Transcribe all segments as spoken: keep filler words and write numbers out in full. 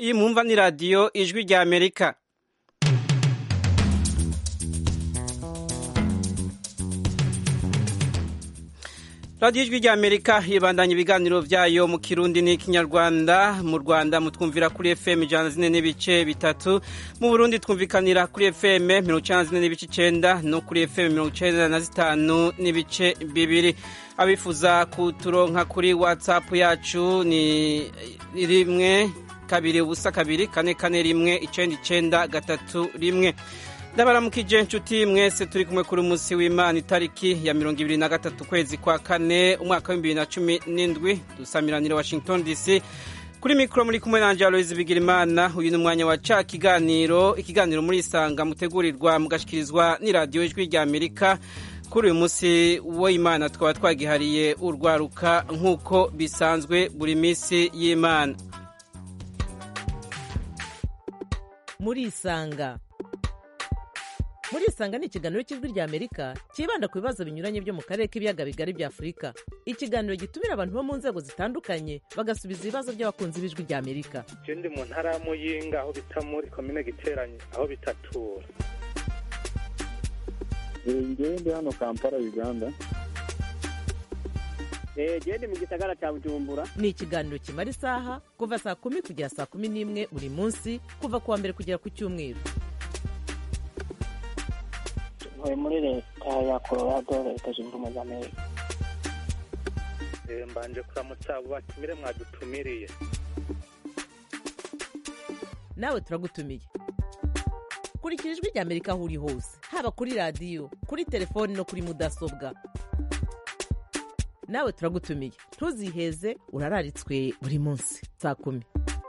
iyi mwumva ni radiyo ijwi rya Amerika. radiyo ijwi rya Amerika ibandanya ibiganiro byayo mu Kirundi n'ikinyarwanda. Mu Rwanda mutwumvira kuri F M ijana na zine n'ibice bitatu, mu Burundi twumvikanira kuri F M mirongo icyenda na zine n'ibice icenda no kuri F M mirongo icyenda na zitanu n'ibice bibiri. Abifuza kuturonka kuri WhatsApp yacu ni rimwe kabiri ubusa kabiri kane kane rimwe icenda icenda gatatu rimwe. Ndabaramukije inshuti mwese turi kumwe kuri umunsi w'Imana itariki ya mirongo ibiri na gatatu kwezi kwa kane umwaka wa bibiri na cumi n'indwi, dusamiranira Washington D C. Kuri mikro muri kumwe nanje Aloise Bigirimana. Uyu ni umwanya wa ca kiganiro, ikiganiro muri Isanga mutegurirwa mugashikirizwa ni radio ijwi rya Amerika. Kuri uyu munsi w'Imana twaba twagihariye urwaruka nk'uko bisanzwe buri minsi y'Imana. Muri Isanga Muri Isanga ni ikiganiro cy'ijwi rya Amerika kibanda ku bibazo binyuranye byo mu karere k'ibiyaga bigari bya Afurika. Ikiganiro gitumira abantu bo mu nzego zitandukanye bagasubiza ibibazo by'abakunzi b'ijwi rya Amerika. Je ndi mu ntara ya Muyinga aho bita muri commune Giteranye aho bitatura. Ngiye ndi hano Kampala Uganda. Eh je ndi mu gisagara cya Bujumbura. Ni ikiganiro kimara isaha kuva saa kumi kugera saa kumi n'imwe buri munsi kuva kuwa mbere kugera ku cyumweru. Ntuye muri leta ya Colorado, leta zunze ubumwe za Amerika. Eh mbanje kuramutsa abo batumire mwadutumiriye. Nawe turagutumiye. Kurikira ijwi rya Amerika aho uri hose, haba kuri radio, kuri telefoni no kuri mudasobwa. Nawe turagutumiye. Ntuziheze, urararitswe buri munsi saa kumi.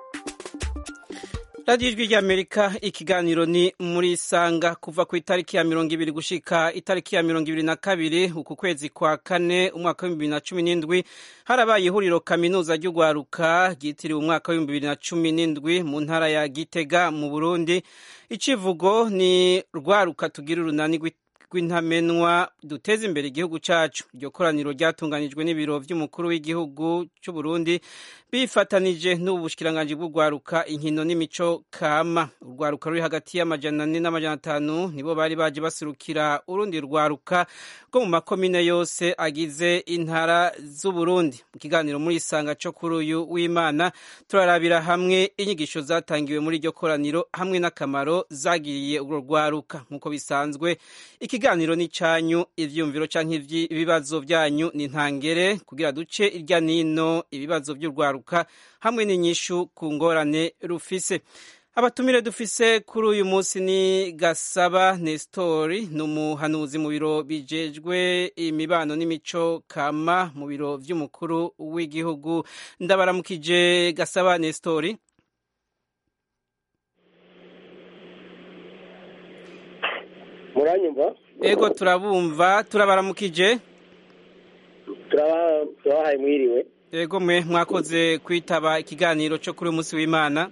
radiyo ijwi rya Amerika, ikiganiro ni muri Isanga. Kuva ku itariki ya mirongo ibiri gushika itariki ya mirongo ibiri na kabiri uku kwezi kwa kane umwaka w'ibihumbi bibiri na cumi n'indwi harabaye ihuriro kaminuza ry'urwaruka ryitiriwe umwaka w'ibihumbi bibiri na cumi n'indwi mu ntara ya Gitega mu Burundi. Icivugo ni rwaruka tugira urunani rw'intamenwa duteze imbere igihugu cacu. Iryo koraniro ryatunganijwe n'ibiro vy'umukuru w'igihugu cy'u Burundi bifatanije n'ubushikiranganji bw'urwaruka, inkino n'imico kama. Urwaruka ruri hagati y'amajana ane n'amajana atanu nibo bari baje baserukira urundi rwaruka rwo mu makomine yose agize intara z'u Burundi. Mu kiganiro muri Isanga cyo kuri uyu w'Imana turarabira hamwe inyigisho zatangiwe muri iryo koraniro hamwe n'akamaro zagiriye urwo rwaruka. Nk'uko bisanzwe ikiganiro ni canyu, ivyumviro canke ibibazo byanyu ni ntangere kugira duce irya nino ibibazo by'urwaruka hamwe n'inyishu ku ngorane rufise. Abatumire dufise kuri uyu munsi ni Gasaba Nestori, n'umuhanuzi mu biro bijejwe imibano n'imico kama mu biro vy'umukuru w'igihugu. Ndabaramukije Gasaba Nestori. Muranyumva? Ego turabumva, turabaramukije. Turaba turabahaye mwiriwe. Ego mwe mwakoze kwitaba ikiganiro cyo kuri umunsi w'Imana.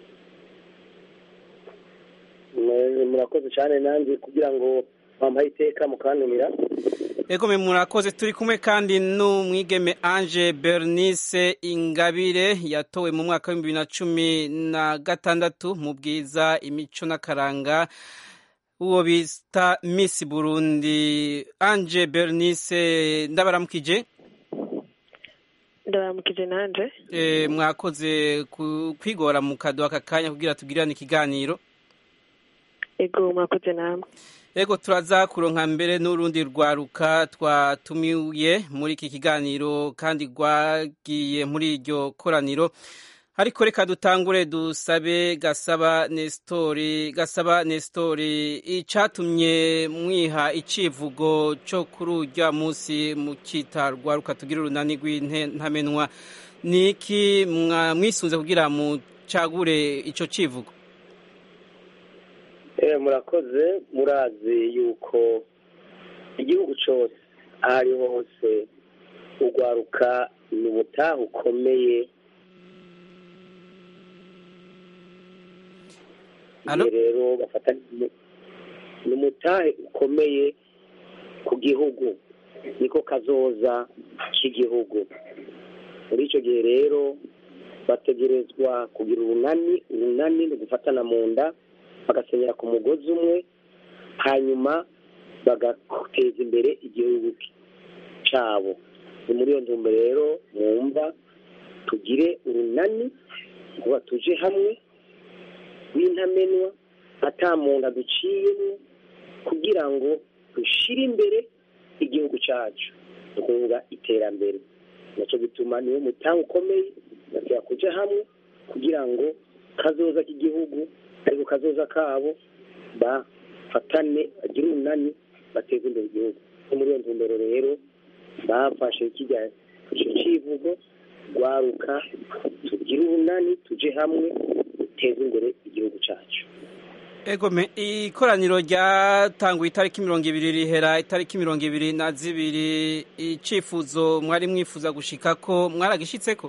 Murakoze cyane nanjye kugira ngo bampaye iteka mukantumira. Ego mwe murakoze. Turi kumwe kandi n'umwigeme Ange Bernice Ingabire yatowe mu mwaka wa bibiri na cumi na gatandatu mu bwiza imico n'akaranga uwo bita Miss Burundi. Ange Bernice ndabaramukije. Ndabaramukije nanje. Eh mwakoze kwigora mu kadoha kakanya kugira tugirane ikiganiro. Ego mwakoze namwe. Ego turaza kuronka mbere n'urundi rwaruka twatumiye muri iki kiganiro kandi rwagiye muri iryo koraniro. Ariko reka dutangure dusabe Gasaba Nestori. Gasaba Nestori, icatumye mwiha icivugo cyo kuri urya munsi mu kitarwa ruka tugira urunani rw'intamenwa niki mwisunze kugira mu cagure ico civugo? Eh murakoze. Murazi yuko igihugu cyose ari hose urwaruka ni ubutaha ukomeye. Rero bafata n'umutahe ukomeye ku gihugu, niko kazoza k'igihugu. Muri icyo gihe rero bategerezwa kugira urunani urunani ni gufatana mu nda bagasenyera ku mugozi umwe hanyuma bagateza imbere igihugu cyabo. ni muri iyo ntumbero rero mwumva tugire urunani kuba tuje hamwe w'intamenwa atamuntu aduciyemo kugira ngo dushire imbere igihugu cyacu dukunga iterambere. nacyo bituma niwo mutanga ukomeye natwe kuja hamwe kugira ngo kazoza k'igihugu ariko kazoza kabo bafatane bagire urunani bateze imbere igihugu. ni muri iyo ntumbero rero bafashe kijya icyo kivugo rwaruka tugire urunani tuje hamwe duteze imbere igihugu cyacu. Egome, ikoraniro ryatanguye itariki mirongo ibiri rihera itariki mirongo ibiri na zibiri, icifuzo mwari mwifuza gushika ko mwaragishitseko?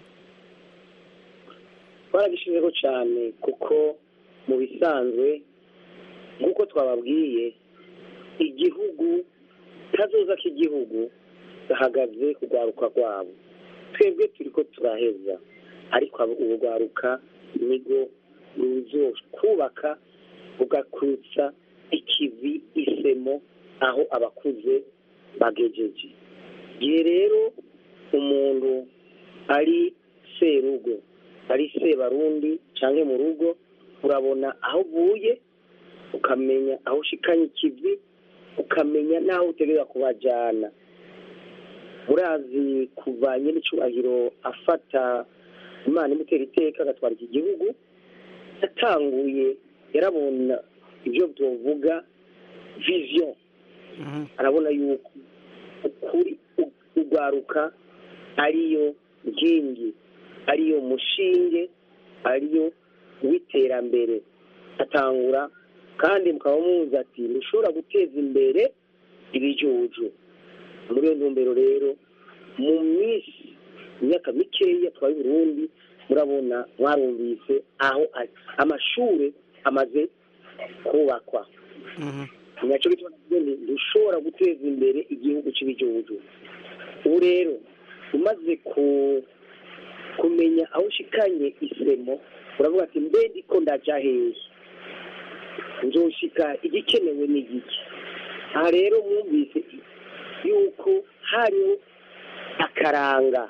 Twaragishitseko cyane kuko mu bisanzwe nk'uko twababwiye igihugu kazoza k'igihugu gahagaze ku rwaruka rwabo. Twebwe turiko turaheza ariko ubu rwaruka nigo ruzo kubaka ugakutsa ikivi isemo aho abakuze bagejeje. Gihe rero umuntu ari serugo ari sebarundi canke mu rugo urabona aho uvuye ukamenya aho ushikanye ikivi ukamenya naho utegereza kubajana. Murazi kuva nyene icubahiro afata Imana imutera iteka agatwara iki gihugu yatanguye yarabona ibyo tuvuga vision. arabona yuko ukuri ugwaruka ariyo ngingi ariyo mushinge ariyo witerambere. atangura kandi mukaba muzi ati ntushobora guteza imbere ibijuju. muri iyo ntumbero rero mu minsi imyaka mikeya twaye Burundi murabona mwarumvise aho amashure amaze kubakwa. nacyo bituma dushobora guteza imbere igihugu cy'ibijuju. ubu rero umaze kumenya aho ushikanye isemo uravuga ati mbe ndiko ndaja hehe nzoshika igikenewe n'igiki. aha rero mwumvise yuko hariho akaranga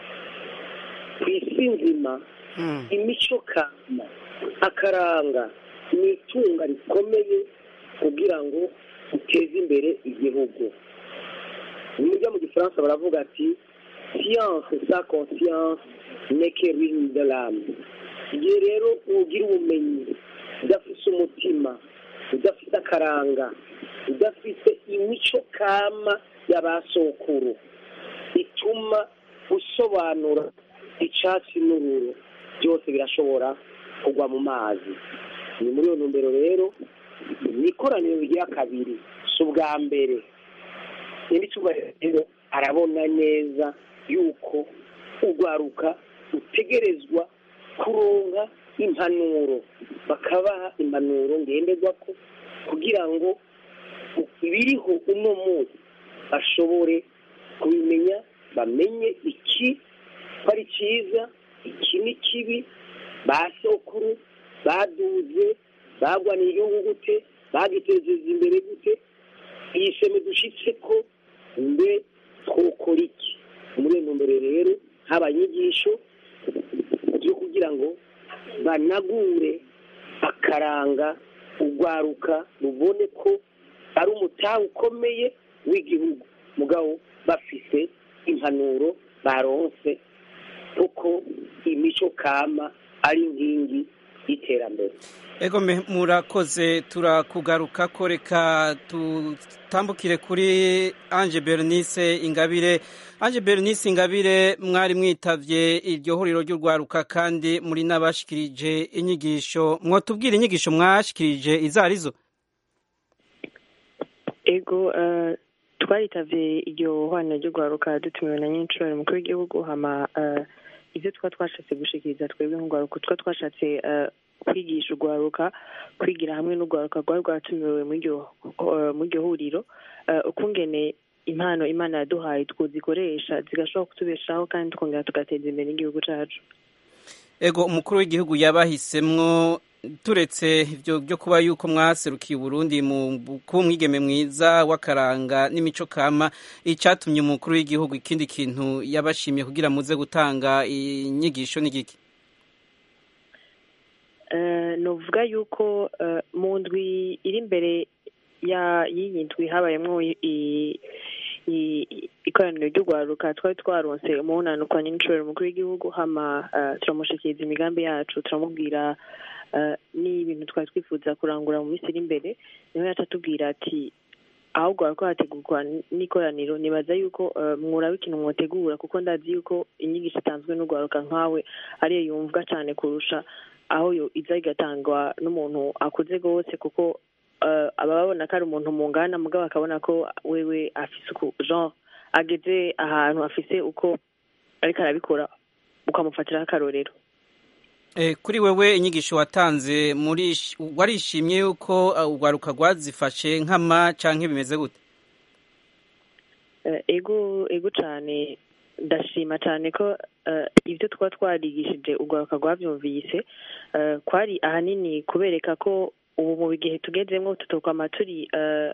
ku isi nzima imico kama. akaranga ni itunga rikomeye kugira ngo uteze imbere igihugu. nimujya mu gifaransa baravuga ati science sans conscience n'est que ruine de l'âme. igihe rero ugira ubumenyi udafite umutima udafite akaranga udafite imico kama y'abasokuru ituma usobanura icyatsi n'ururo byose birashobora kugwa mu mazi. ni muri iyo ntumbero rero ni ikoraniro rigira kabiri si ubwa mbere. indi cyubahiro arabona neza yuko urwaruka utegerezwa kuronka impanuro bakabaha impanuro ngenderwako kugira ngo ibiriho uno munsi bashobore kubimenya bamenye iki ari cyiza iki ni kibi. basokuru baduze bagwaniye igihugu gute bagitezeza imbere gute iyi sheme dushitse ko mbe twokora iki. muri iyo ntumbero rero haba inyigisho yo kugira ngo banagure akaranga urwaruka rubone ko ari umutahe ukomeye w'igihugu mugabo bafise impanuro baronse kuko imico kama ari inkingi y'iterambere. Egome, murakoze turakugaruka ko reka tutambukire kuri Ange Bernice Ingabire. Ange Bernice Ingabire, mwari mwitavye iryo huriro ry'urwaruka kandi muri n'abashikirije inyigisho. Mwotubwira inyigisho mwashikirije izarizo? Ego uh, twaritavye iryo hwana ry'urwaruka dutumiwe na nyincuro mukuru w'igihugu hama uh, ivyo twa twashatse gushikiriza twebwe nk'urwaruka twa twashatse uh, kwigisha urwaruka kwigira hamwe n'urwaruka rwari rwatumiwe muri iryo huriro ukungene impano Imana yaduhaye twuzikoresha zigashobora kutubeshaho kandi tukongera tugateza imbere n'igihugu cyacu. ego umukuru w'igihugu yabahisemwo turetse ivyo byo kuba yuko mwaserukiye Burundi mu kuba umwigeme mwiza w'akaranga n'imico kama icatumye umukuru w'igihugu ikindi kintu yabashimiye kugira muze gutanga inyigisho n'igiki uh, novuga yuko uh, mu ndwi iri imbere ya yiyindwi habayemwo ikoraniro ry'urwaruka twari twaronse umunani kwa nyincuro umukuru w'igihugu hama uh, turamushikiriza imigambi yacu turamubwira uh, n'ibintu twari twifuza kurangura mu minsi iri imbere niho yatubwira ati ahubwo hariko hategurwa n'ikoraniro nibaza yuko uh, mwuraba ikintu mwotegura kuko ndazi yuko inyigisho itanzwe n'urwaruka nkawe ariyo yumvwa cyane kurusha aho yo iza igatangwa n'umuntu akuze gose kuko Uh, ababona ko ari umuntu mungana mugabo akabona ko wewe afise uko genre ageze ahantu afise uko ariko arabikora ukamufatira akarorero. Eh, kuri wewe inyigisho watanze muri warishimye yuko urwaruka uh, rwazifashe nkama canke bimeze gute? Uh, ego ego cyane ndashima cyane ko uh, ivyo twa twarigishije urwaruka rwavyumvise uh, kwari ahanini kubereka ko ubu mu bigihe tugezemwo tutokama turi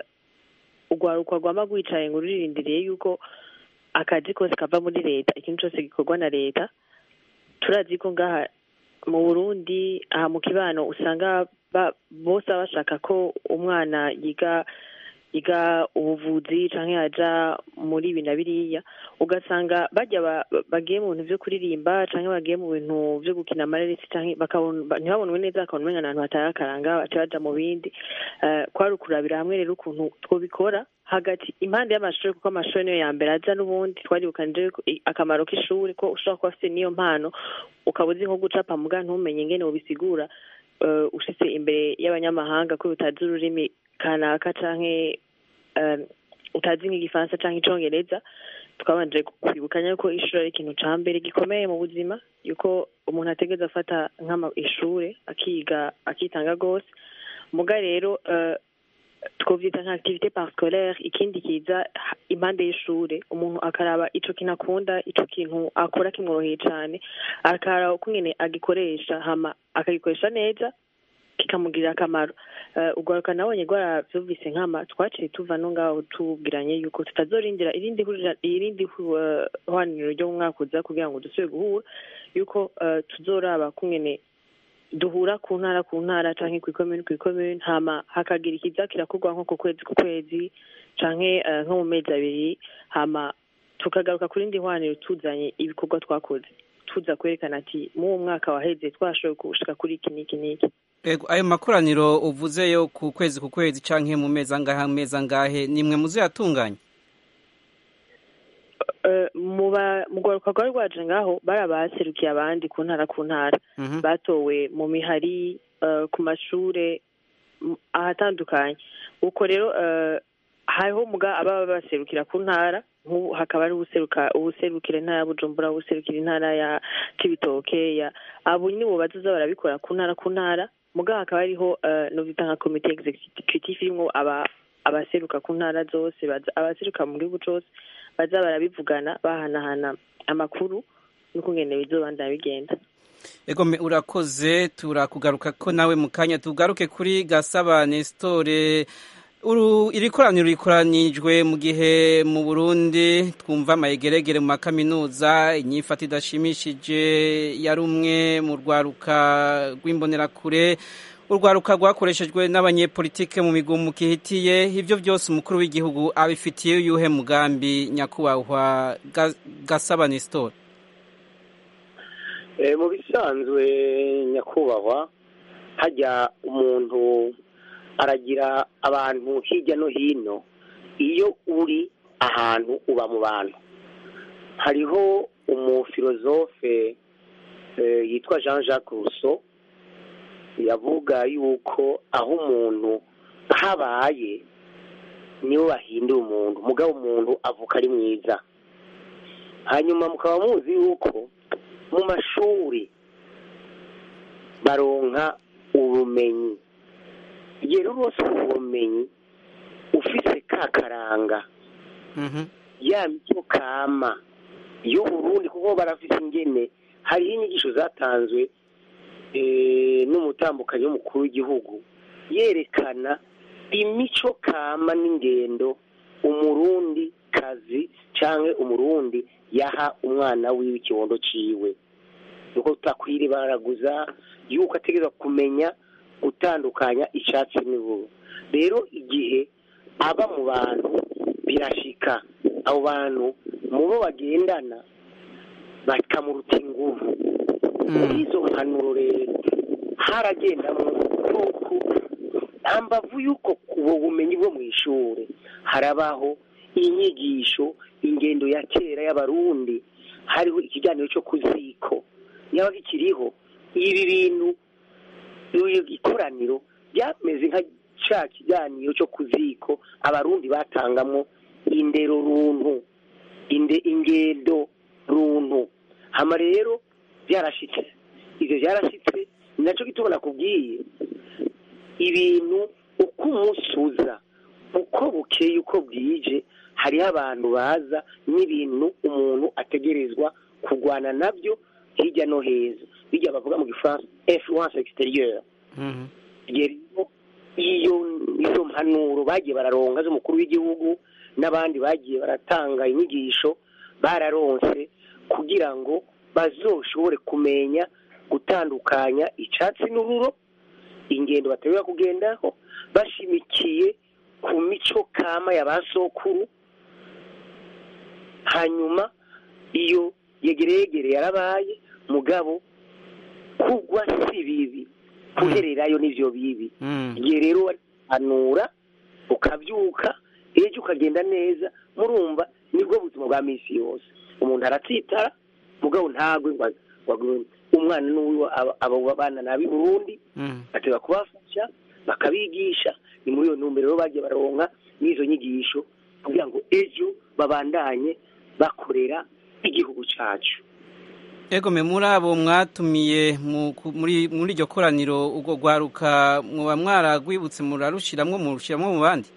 urwaruka rwama rwicaye ngo ruririndiriye yuko akazi kose kava muri leta ikintu cyose gikorwa na leta turazi ko ngaha mu Burundi aha mu kibano usanga bose bashaka ko umwana yiga yiga ubuvuzi canke yaja muri ibi na biriya ugasanga bajya bagiye mu bintu vyo kuririmba canke bagiye mu bintu vyo gukina amareresi canke bakabona ntibabonwe neza akabona umenga n'ahantu hatarakaranga baca baja mu bindi kwari ukurabira hamwe rero ukuntu twobikora hagati impande y'amashuri kuko amashuri niyo ya mbere aza n'ubundi twaribukanije akamaro k'ishuri ko ushobora kuba afite niyo mpano ukaba uzi nko gucapa muga ntumenye ingene wobisigura ushitse imbere y'abanyamahanga ko utazi ururimi kanaka canke um, utazi nk'igifaransa canke icongereza twabanje kwibukanya ko ishuri ari ikintu ca mbere gikomeye mu buzima yuko umuntu ategeza afata nk'ama ishure akiga akitanga gose muga rero uh, twovyita nka activité parascolaire ikindi kiza impande y'ishure umuntu akaraba ico kinakunda ico kintu akora kimworoheye cane akaraba ukungene agikoresha hama akagikoresha neza kikamugirira akamaro urwaruka nabonye rwaravyumvise nkama twaciye tuva no ngaho tubwiranye yuko tutazorindira irindi irindi hwaniro ryo mu mwaka uza kugira ngo dusubire guhura yuko tuzoraba kungene duhura ku ntara ku ntara canke kw'ikomune kw'ikomune hama hakagira ikiza kirakorwa nko ku kwezi ku kwezi canke nko mu mezi abiri hama tukagaruka ku rindi hwaniro tuzanye ibikorwa twakoze tuza kwerekana ati mu mwaka waheze twashoboye gushika kuri iki n'iki n'iki. Ego ayo makoraniro uvuze yo ku kwezi ku kwezi canke mu mezi angahe mezi angahe nimwe muzo yatunganya? Uh, muba mugwaruka rwari rwaje ngaho barabaserukiye abandi ku ntara ku ntara mm -hmm. batowe mu mihari uh, ku mashure ahatandukanye uko rero uh, hariho muga ababa baserukira ku ntara nk'ubu hakaba ari ubuseruka ubuserukira intara ya Bujumbura ubuserukira intara ya Cibitoke ya abo nibo bazoza barabikora ku ntara ku ntara muga hakaba ariho uh, no bitanga comité exécutif irimo aba abaseruka ku ntara zose abaseruka mu gihugu cyose baza barabivugana bahanahana amakuru n'ukungene bizobandana bigenda. Ego me urakoze turakugaruka ko nawe mukanya tugaruke kuri Gasaba Nestore uru irikoraniro rikoranijwe mu gihe mu Burundi twumva amayegeregere mu makaminuza inyifata idashimishije yarumwe mu rwaruka rw'imbonera kure urwaruka rwakoreshejwe n'abanyepolitike mu migumu kihitiye ivyo byose umukuru w'igihugu abifitiye yuhe mugambi nyakubahwa Gasaba Nestore? Eh mu bisanzwe nyakubahwa hajya umuntu aragira abantu hirya no hino iyo uri ahantu uba mu bantu hariho umufilozofe eh, yitwa Jean Jacques Rousseau yavuga yuko aho umuntu habaye niwe bahindura umuntu mugabo umuntu avuka ari mwiza hanyuma mukaba muzi yuko mu mashuri baronka ubumenyi igihe rwose ubumenyi ufise kakaranga mhm ya mico kama y'Uburundi kuko barafise ingene hariho inyigisho zatanzwe n'umutambukanyi w'umukuru w'igihugu yerekana imico kama n'ingendo umurundi kazi cyangwa umurundi yaha umwana wiwe ikibondo ciwe nuko utakwiri baraguza yuko ategerezwa kumenya gutandukanya icyatsi n'iburu. Rero igihe aba mu bantu birashika abo bantu mu bo bagendana bakamuruta inguvu. Muri izo mpanuro rero haragendamo yuko ambavu yuko ubu bumenyi bwo mu ishuri harabaho inyigisho ingendo ya kera y'abarundi, hariho ikiganiro cyo kuziko yaba kikiriho. Ibi bintu ikoraniro byameze nka cya kiganiro cyo kuziko abarundi batangamo indero runtu inde ingendo runtu. Hama rero byarashitse, ivyo byarashitse nacyo gitubona kubwiye ibintu uko umusuza uko bukeye uko bwije hariho abantu baza n'ibintu umuntu ategerezwa kurwana nabyo hirya no heza, bijya bavuga mu gifaransa influence extérieure. Mhm. Iyo izo mpanuro bagiye bararonga z'umukuru w'igihugu n'abandi bagiye baratanga inyigisho bararonse kugira ngo bazoshobore kumenya gutandukanya icyatsi n'ururo, ingendo bategura kugendaho bashimikiye ku mico kama y'abasokuru. Hanyuma iyo yegeregere yarabaye mugabo kugwa si bibi, kuhererayo n'ivyo bibi. Igihe rero anura ukabyuka ejo ukagenda neza, murumva nibwo buzima bwa misi yose. Umuntu aratsitara mugabo ntagwe ngo umwana n'uwo abo bana nabi Burundi bateba kubafasha bakabigisha. Ni muri iyo ntumbero rero bagiye baronka n'izo nyigisho kugira ngo ejo babandanye bakorera igihugu cyacu. Ego me muri abo mwatumiye muri muri iryo koraniro ubwo gwaruka muba mwaragwibutse murarushiramwe murushiramwe mu bandi?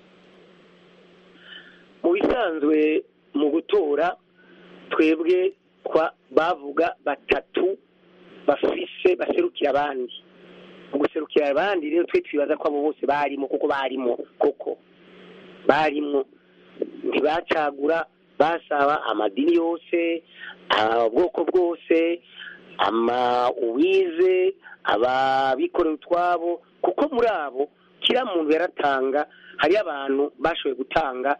Mu bisanzwe mu gutora twebwe kwa bavuga batatu bafise baserukira abandi. Mu guserukira abandi rero twe twibaza ko abo bose barimo kuko barimo koko barimo ntibacagura, basaba amadini yose, ubwoko bwose, ama uwize, ababikorera utwabo, kuko muri abo kira muntu yaratanga. Hari abantu bashoboye gutanga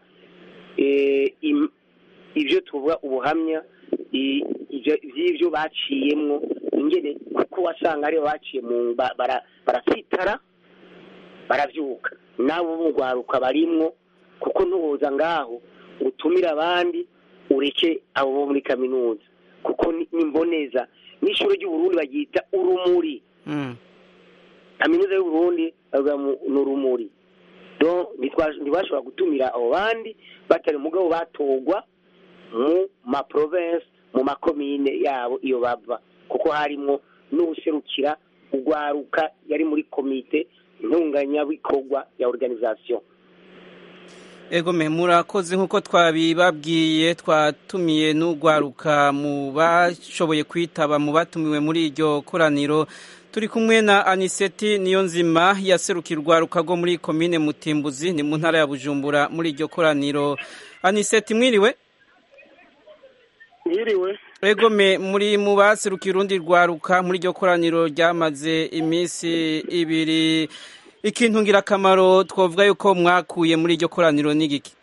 ibyo tuvuga ubuhamya ibyo baciyemwo ingene, kuko wasanga aribo baciye mu barasitara baravyuka nabo bugwaruka barimwo, kuko ntuhoza ngaho utumira abandi ureke abo bo muri kaminuza, kuko nimboneza n'ishuri ry'u Burundi bagita urumuri. Mm. Kaminuza y'u Burundi bavuga n'urumuri. Donc ntibashobora gutumira abo bandi batari mugabo batogwa mu ma province mu makomine yabo iyo bava, kuko harimo n'userukira ugwaruka yari muri komite ntunganya bikorwa ya organisation. Ego me murakoze nkuko twabibabwiye, twatumiye n'ugwaruka mu bashoboye kwitaba mu batumiwe muri iryo koraniro. Turi kumwe na Aniseti Niyonzima yaserukira urwaruka rwo muri komine Mutimbuzi ni mu ntara ya Bujumbura muri iryo koraniro. Aniseti mwiriwe? Mwiriwe. Ego me muri mu baserukira urundi rwaruka muri iryo koraniro ryamaze iminsi ibiri, ikintu ngira kamaro twovuga yuko mwakuye muri iryo koraniro ni giki?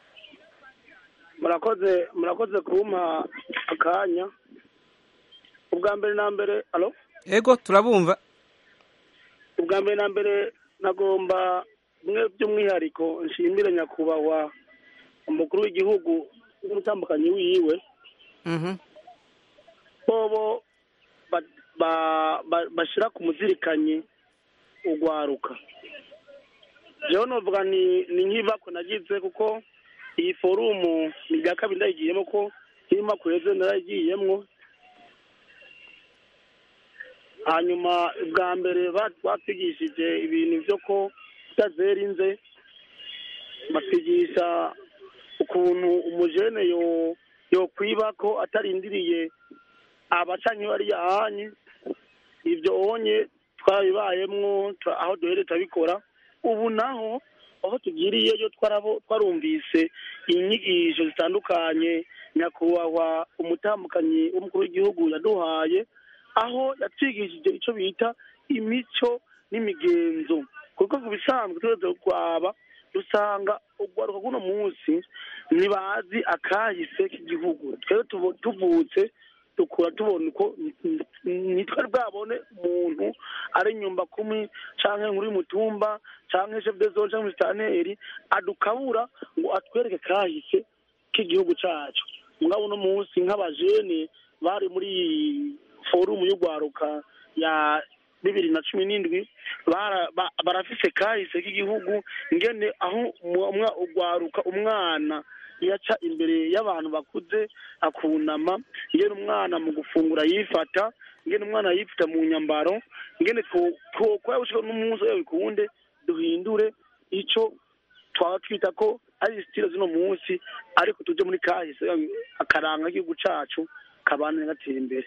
Murakoze murakoze kumpa akanya. Ubwa mbere na mbere, allo? Ego turabumva. Ubwa mbere na mbere nagomba mwe by'umwihariko nshimire nyakubahwa umukuru w'igihugu n'umutambukanyi wiwe. Mhm. Bobo bashira ku muzirikanye ugwaruka. Jewe novuga ni ni nk'ibako nagize, kuko iyi forumu ni ya kabiri ndayigiyemo, ko irimo kureze narayigiyemwo. Hanyuma bwa mbere batwigishije ibintu byo ko utazerinze, batwigisha ukuntu umujene yo yo kwiba ko atarindiriye abacanyi bari yahanye ibyo onye twabibayemwo aho duhere turabikora ubu naho aho tugiriyeyo twarumvise inyigisho zitandukanye nyakubahwa umutambukanyi w'umukuru w'igihugu yaduhaye aho yatwigishije icyo bita imico n'imigenzo kuko ku bisanzwe tuweze kwaba dusanga urwaruka rw'uno munsi ntibazi akahise k'igihugu twebwe tuvutse dukura tubona uko ntitwari bwabone umuntu ari nyumba kumi canke nkuri mutumba canke chef de zone canke musitanteri adukabura ngo atwereke kahise k'igihugu cacu mugabo uno munsi nk'abajene bari muri forumu y'urwaruka ya bibiri na cumi n'indwi barafise kahise k'igihugu ngene aho urwaruka umwana yaca imbere y'abantu bakuze akunama ngene umwana mu gufungura yifata ngene umwana yifata mu nyambaro ngene twokora gushika n'umunsi yawe bikunde duhindure ico twaba twita ko ari style zino munsi ariko tuje muri kahise akaranga igihugu cacu kabana gatera imbere.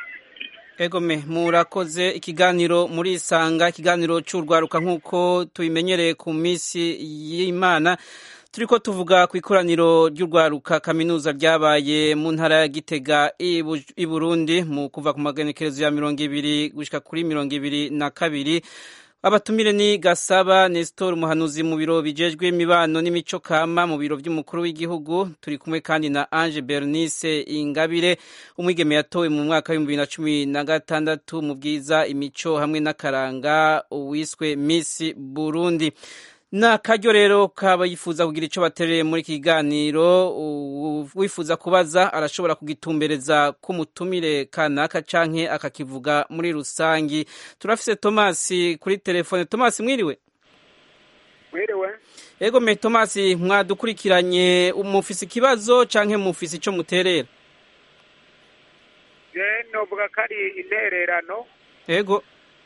Egome murakoze ikiganiro muri isanga ikiganiro cy'urwaruka nk'uko tubimenyereye ku minsi y'Imana turiko tuvuga ku ikoraniro ry'urwaruka kaminuza ryabaye mu ntara ya Gitega i Burundi mu kuva ku magenekerezo ya mirongo ibiri gushika kuri mirongo ibiri na kabiri. Abatumire ni Gasaba Nestor umuhanuzi mu biro bijejwe imibano n'imico kama mu biro by'umukuru w'igihugu turi kumwe kandi na Ange Bernice Ingabire umwigeme yatowe mu mwaka wa bibiri na cumi na gatandatu mu bwiza imico hamwe n'akaranga uwiswe Miss Burundi. Na karyo rero kaba yifuza kugira ico batereye muri kiganiro wifuza kubaza arashobora kugitumbereza ku mutumire kanaka canke akakivuga muri rusangi. Turafise Thomas kuri telefone. Thomas mwiriwe? Mwiriwe. Ego me Thomas mwadukurikiranye umufisi kibazo canke mufisi ico muterera? Je novuga kari intererano. Ego.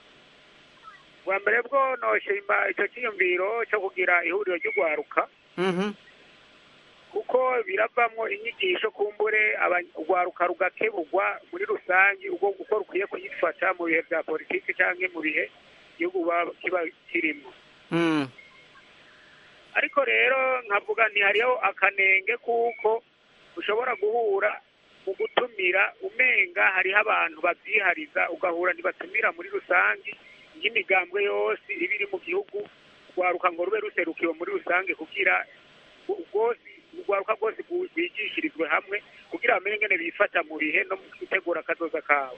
Wa mbere bwo noshima icyo cyiyumviro cyo kugira ihuriro ry'urwaruka mhm kuko biravamwo inyigisho kumbure urwaruka rugakebugwa muri rusangi ubwo uko rukwiye kuyifata mu bihe bya politiki cyangwa mu bihe igihugu kiba kirimo mm. Ariko rero nkavuga ni hariho akanenge kuko ushobora guhura mu gutumira umenga hariho abantu babyihariza ugahura ntibatumira muri rusangi y'imigambwe yose ibiri mu gihugu rwaruka ngo rube ruserukiwe muri rusange kugira rwose rwaruka rwose rwigishirizwe hamwe kugira bamenye ngene bifata mu bihe no mu gutegura akazoza kawe.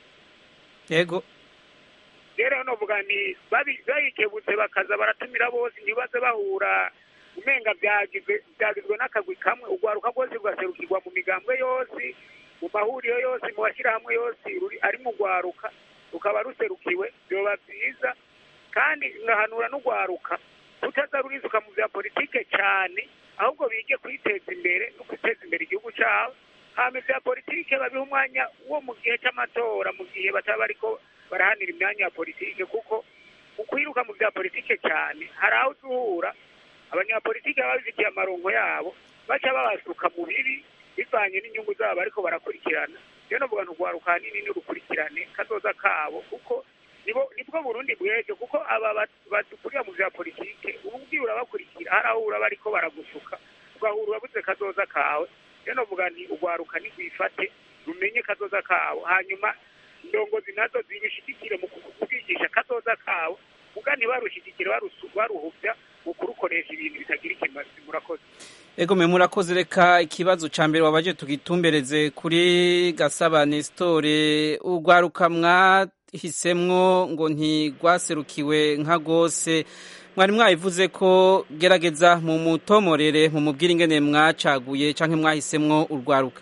Yego rero novuga ni babikebutse bakaza baratumira bose ntibaze bahura umenga byagizwe byagizwe n'akagwi kamwe urwaruka rwose rwaserukirwa mu migambwe yose mu mahuriro yose mu bashyirahamwe yose ari mu rwaruka ukaba ruserukiwe byoba byiza kandi ngahanura n'urwaruka tutazarurizuka mu bya politike cyane ahubwo bige kwiteza imbere no kwiteza imbere igihugu cyabo hama bya politike babiha umwanya wo mu gihe cy'amatora mu gihe bataba bariko barahanira imyanya ya politike kuko ukwiruka mu bya politike cyane hari aho duhura abanyapolitike baba bifitiye amarongo yabo baca babasuka mu bibi bivanye n'inyungu zabo ariko barakurikirana rero no bwantu rwaruka hanini n'urukurikirane kazoza kabo kuko nibo nibwo Burundi bweje kuko aba batukuriya mu bya politike ububwi urabakurikira hari aho uraba ariko baragusuka ugahura urabuze kazoza kawe rero no bwantu urwaruka ni kwifate rumenye kazoza kawe hanyuma indongozi nazo zibishikire mu kubigisha kazoza kawe ugani barushikire baruhuvya mu kurukoresha ibintu bitagira ikimazi. Murakoze. Ego me murakoze reka ikibazo ca mbere wabaje tugitumbereze kuri Gasaba Nestor urwaruka mwahisemwo ngo ntigwaserukiwe nka gose mwari mwayivuze ko gerageza mu mutomorere mu mubwira ingene mwacaguye canke mwahisemwo urwaruka.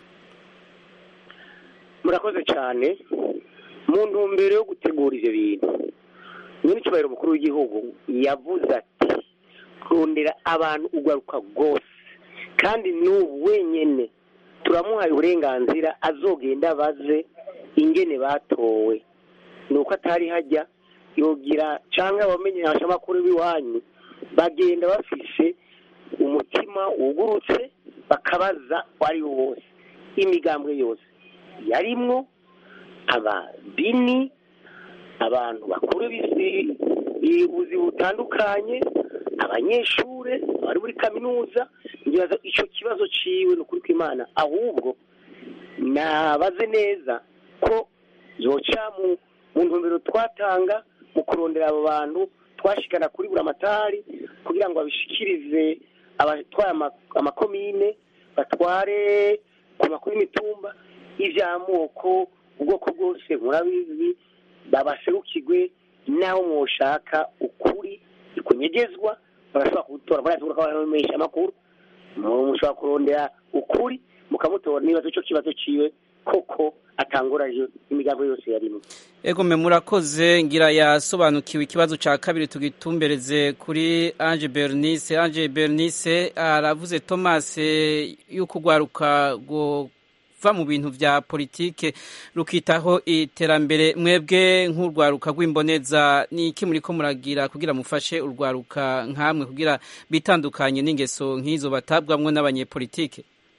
Murakoze cyane mu ntumbero yo gutegura ivyo bintu nyine cyubahiro mukuru w'igihugu yavuze ati kurondera abantu urwaruka gose kandi n'ubu wenyene turamuhaye uburenganzira azogenda baze ingene batowe nuko atari hajya yogira canke abamenyesha amakuru b'iwanyu bagenda bafishe umutima wugurutse bakabaza wari wose imigambwe yose yarimwo abadini, abantu bakuru ubuzi butandukanye, abanyeshure bari muri kaminuza. Ngibaza icyo kibazo ciwe ni ukuri kw'Imana, ahubwo nabaze neza ko yoca mu ntumbero twatanga mu kurondera abo bantu twashikana kuri buramatari kugira ngo babishikirize abatwara amakomine, batware ku makuru y'imitumba, ivy'amoko ubwoko bwose murabizi, babaserukirwe naho mwoshaka ukuri kunyegezwa barashobora kugutora. Muratura ko abamenyesha amakuru mushobora kurondera ukuri mukamutora niba ico kibazo ciwe koko atangoraje imigambo yose yarimo. Ego me murakoze, ngira yasobanukiwe. Ikibazo ca kabiri tugitumbereze kuri Ange Bernice. Ange Bernice aravuze Thomas yuko ugwaruka go va mu bintu vya politike rukitaho iterambere. Mwebwe nk'urwaruka rw'imboneza ni iki muriko muragira kugira mufashe urwaruka nkamwe kugira bitandukanye n'ingeso nk'izo batabwamwo n'abanyepolitike?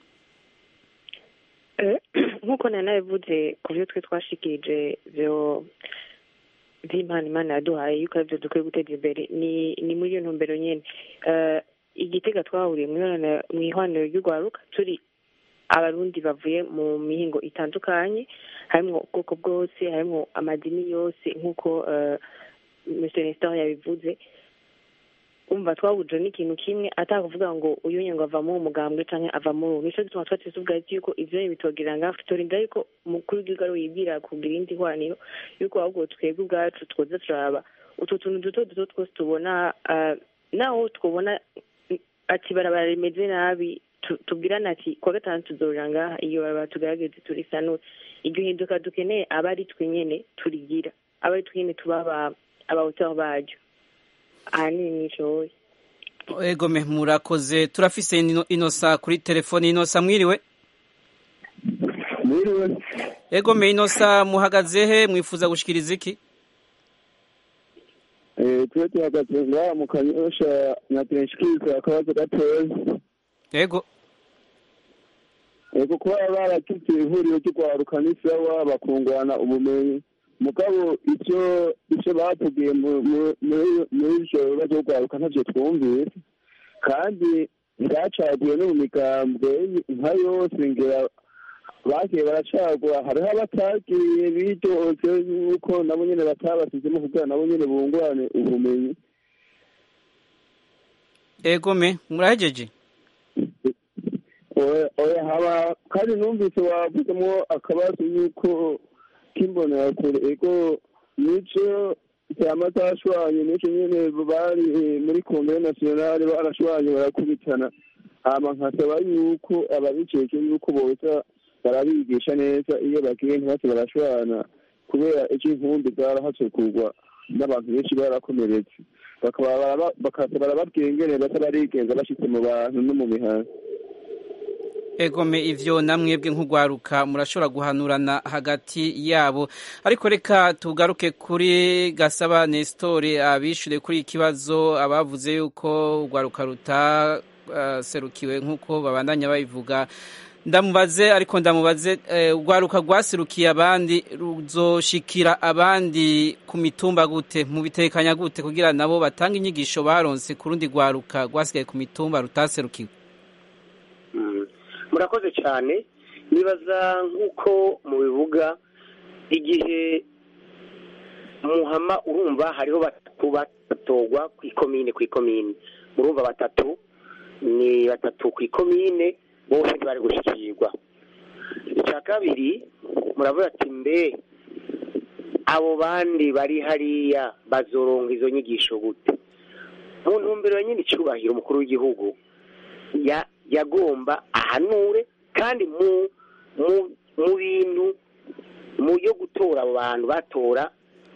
Nk'uko nanabivuze ku byo twe twashikirije byo vy'Imana Imana yaduhaye yuko arivyo dukwiye guteza imbere, ni ni muri iyo ntumbero nyene. Igitega twahuriye mw'ihwaniro ry'urwaruka turi abarundi bavuye mu mihingo itandukanye, harimwo ubwoko bwose, harimwo amadini yose nk'uko Monsieur Nestor yabivuze. Umva twahuje n'ikintu kimwe, atakuvuga ngo uyu nyengo ava mu mugambwe canke ava mu nico gituma twatse tuvuga yuko ivyo bitogirira ngaho turinda yuko umukuru w'igihugu yibwira kugira indi hwaniro yuko ahubwo twebwe ubwacu twoza turaba utu tuntu duto duto twose tubona, naho twobona ati barabara rimeze nabi tubwirana ati kwa gatanu tuzorira ngaha iyo baraba tugarageze turisanura. Iryo hinduka dukeneye aba ari twe nyene turigira, aba ari twe nyene tuba abawutoro baryo. Ani nicoye. Ego me murakoze. Turafise Inosa kuri telefoni. Inosa mwiriwe? Mwiriwe. Ego me Inosa, muhagaze he, mwifuza gushikiriza iki? Eh twe tuhagaze ngaha mu Kanyosha nyatenshikiriza akabazo gatoya. Ego. Ego kuba baratutse ihuriro ry'urwaruka n'isawa bakungurana ubumenyi, mugabo icyo icyo batugiye muri ivyo bibazo rwaruka ntavyo twumvise, kandi bwacaguye no mu migambwe nka yose ngira bagiye baracagwa. Hariho abatagiye bidoze yuko nabo nyene batabasizemo kugira nabo nyene bungurane ubumenyi. Ego me murahejeje? Oya haba kandi numvise wavuzemo akabazo yuko kimbonera kure. Ego nico cyama cyashwanye nico nyene bari muri Congrès National barashwanye barakubitana, hama nkasaba yuko ababiceke yuko bose barabigisha neza iyo bagiye ntibase barashwana, kubera iki inkumbi zarahatse kugwa n'abantu benshi barakomeretse, bakaba bakaza barababwengere batarigenza bashitse mu bantu no mu mihana. Egome ivyo namwebwe nk'ugwaruka murashobora guhanurana hagati yabo, ariko reka tugaruke kuri Gasaba Nestor abishure kuri ikibazo abavuze yuko ugwaruka ruta uh, serukiwe nk'uko babandanya babivuga. Ndamubaze ariko ndamubaze ugwaruka uh, rwaserukiye abandi ruzoshikira abandi ku mitumba gute, mu bitekanya gute kugira nabo batanga inyigisho baronse kurundi gwaruka rwasigaye ku mitumba rutaserukiwe? mm. Murakoze cyane. Nibaza nk'uko mu bivuga igihe muhama urumva hariho batatu batogwa ku ikomine ku ikomine, urumva batatu ni batatu ku ikomine bose bari gushikirwa. Icya kabiri muravuga ati mbe abo bandi bari hariya bazoronga izo nyigisho gute? Mu ntumbero nyine icubahiro umukuru w'igihugu ya yagomba ahanure kandi mu mu mu bintu mu yo gutora abantu batora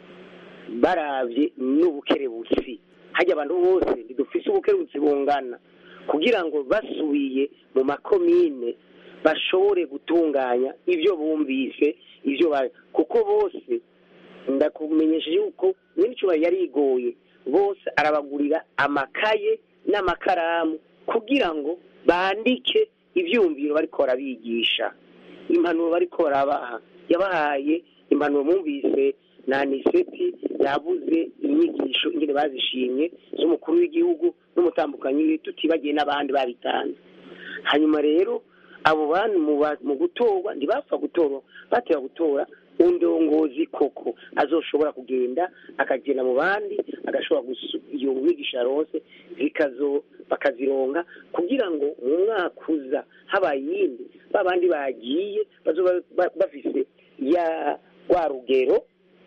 baravye n'ubukerebutsi. Hajya abantu bose ndufise ubukerebutsi bungana kugira ngo basubiye mu makomine bashobore gutunganya ivyo bumvise ivyo ba, kuko bose ndakumenyesha yuko n'icyo yarigoye bose arabagurira amakaye n'amakaramu kugira ngo bandike ivyumviro bariko barabigisha, impanuro bariko barabaha. Yabahaye impanuro mwumvise na aniseti yabuze inyigisho ingene bazishimye z'umukuru w'igihugu n'umutambukanyi we tutibagiye n'abandi babitanze. Hanyuma rero abo bantu mu gutorwa ntibapfa gutora, batera gutora undongozi koko azoshobora kugenda akagenda mu bandi agashobora iyo mwigisha rose zikazo bakazironga kugira ngo mu mwaka uza habaye yindi babandi bagiye bazoba bafise ya wa rugero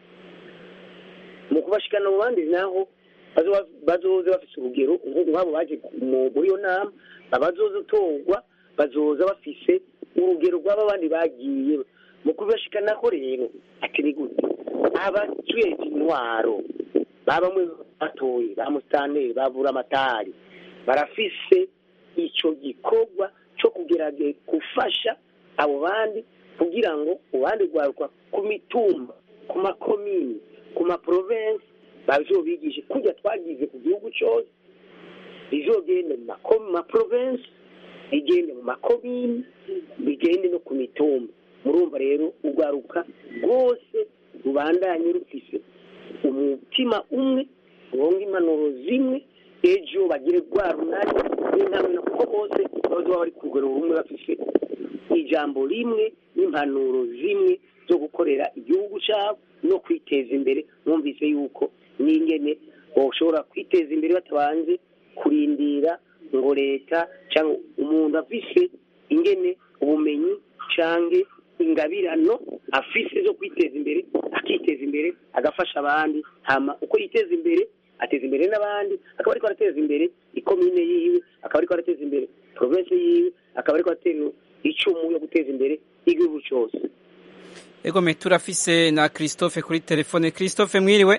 mu kubashikana mu bandi naho bazoze bafise urugero nk'abo baje muri iyo nama abazoze utorwa bazoza bafise urugero rw'aba bandi bagiye mu kubashikanaho rero ati ni gute abatuye intwaro babamwe batoye ba musitanteri bavura amatari barafise icyo gikorwa cyo kugerageza gufasha abo bandi kugira ngo ubandi rwaruka ku mitumba ku makomini ku maprovensi bazobigishe kujya twagize ku gihugu cyose bizogende mu maprovensi bigende mu makomini bigende no ku mitumba. Murumva rero urwaruka rwose rubandanye rufise umutima umwe wonga impanuro zimwe ejo bagire rwa runani n'intamwe kuko bose bazoba bari ku rugero rumwe bafise ijambo rimwe n'impanuro zimwe zo gukorera igihugu cyabo no kwiteza imbere. Mwumvise yuko n'ingene boshobora kwiteza imbere batabanze kurindira ngo leta cyangwa umuntu afise ingene ubumenyi cange ingabirano afise zo kwiteza imbere akiteza imbere agafasha abandi, hama uko yiteza imbere ateza imbere n'abandi, akaba ariko arateza imbere ikomine yiwe, akaba ariko arateza imbere province yiwe, akaba ariko atera icumu yo guteza imbere igihugu cyose. Ego me turafise na Christophe kuri telefone. Christophe mwiriwe?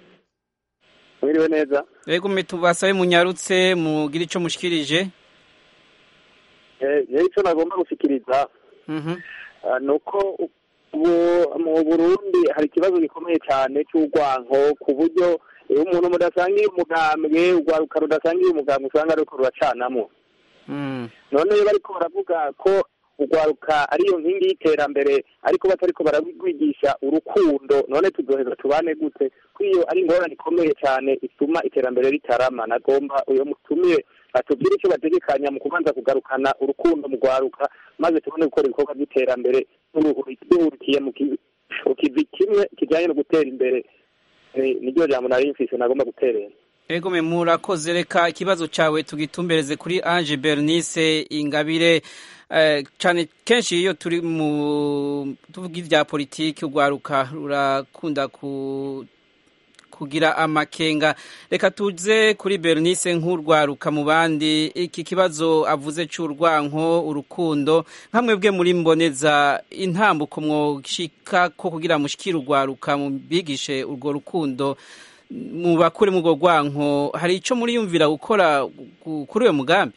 Mwiriwe neza. Ego me tubasabe munyarutse mugira ico mushikirije. Eh, yari cyo nagomba gushikiriza. Mhm. Nuko mu Burundi hari ikibazo gikomeye cyane cy'urwanko ku buryo umuntu mudasangiye umugambwe urwaruka rudasangiye umugambwe usanga ariko ruracanamo. Mm. None iyo bariko baravuga ko urwaruka ariyo nkingi y'iterambere ariko batariko barabigwigisha urukundo, none tuzoheza tubane gute ko iyo ari ingorane ikomeye cyane ituma iterambere ritarama? Nagomba uyo mutumire atubwire icyo bategekanya mu kubanza kugarukana urukundo mu rwaruka maze tubone gukora ibikorwa by'iterambere n'uruhurikiye mu kivi kimwe kijyanye no gutera imbere. Niryo jambo nari mfise nagomba guterera. Ego me murakoze, reka ikibazo cawe tugitumbereze kuri Ange Bernice Ingabire. Uh, cyane kenshi iyo turi mu tuvuga ivya politiki urwaruka rurakunda ku kugira amakenga. Reka tuze kuri Bernice nk'urwaruka mu bandi, iki kibazo avuze cy'urwanko urukundo nkamwe bwe muri mboneza intambuko mwoshika ko kugira mushikira urwaruka mu bigishe urwo rukundo mu bakure mu rwo rwanko, hari ico muri yumvira gukora kuri uyo mugambi?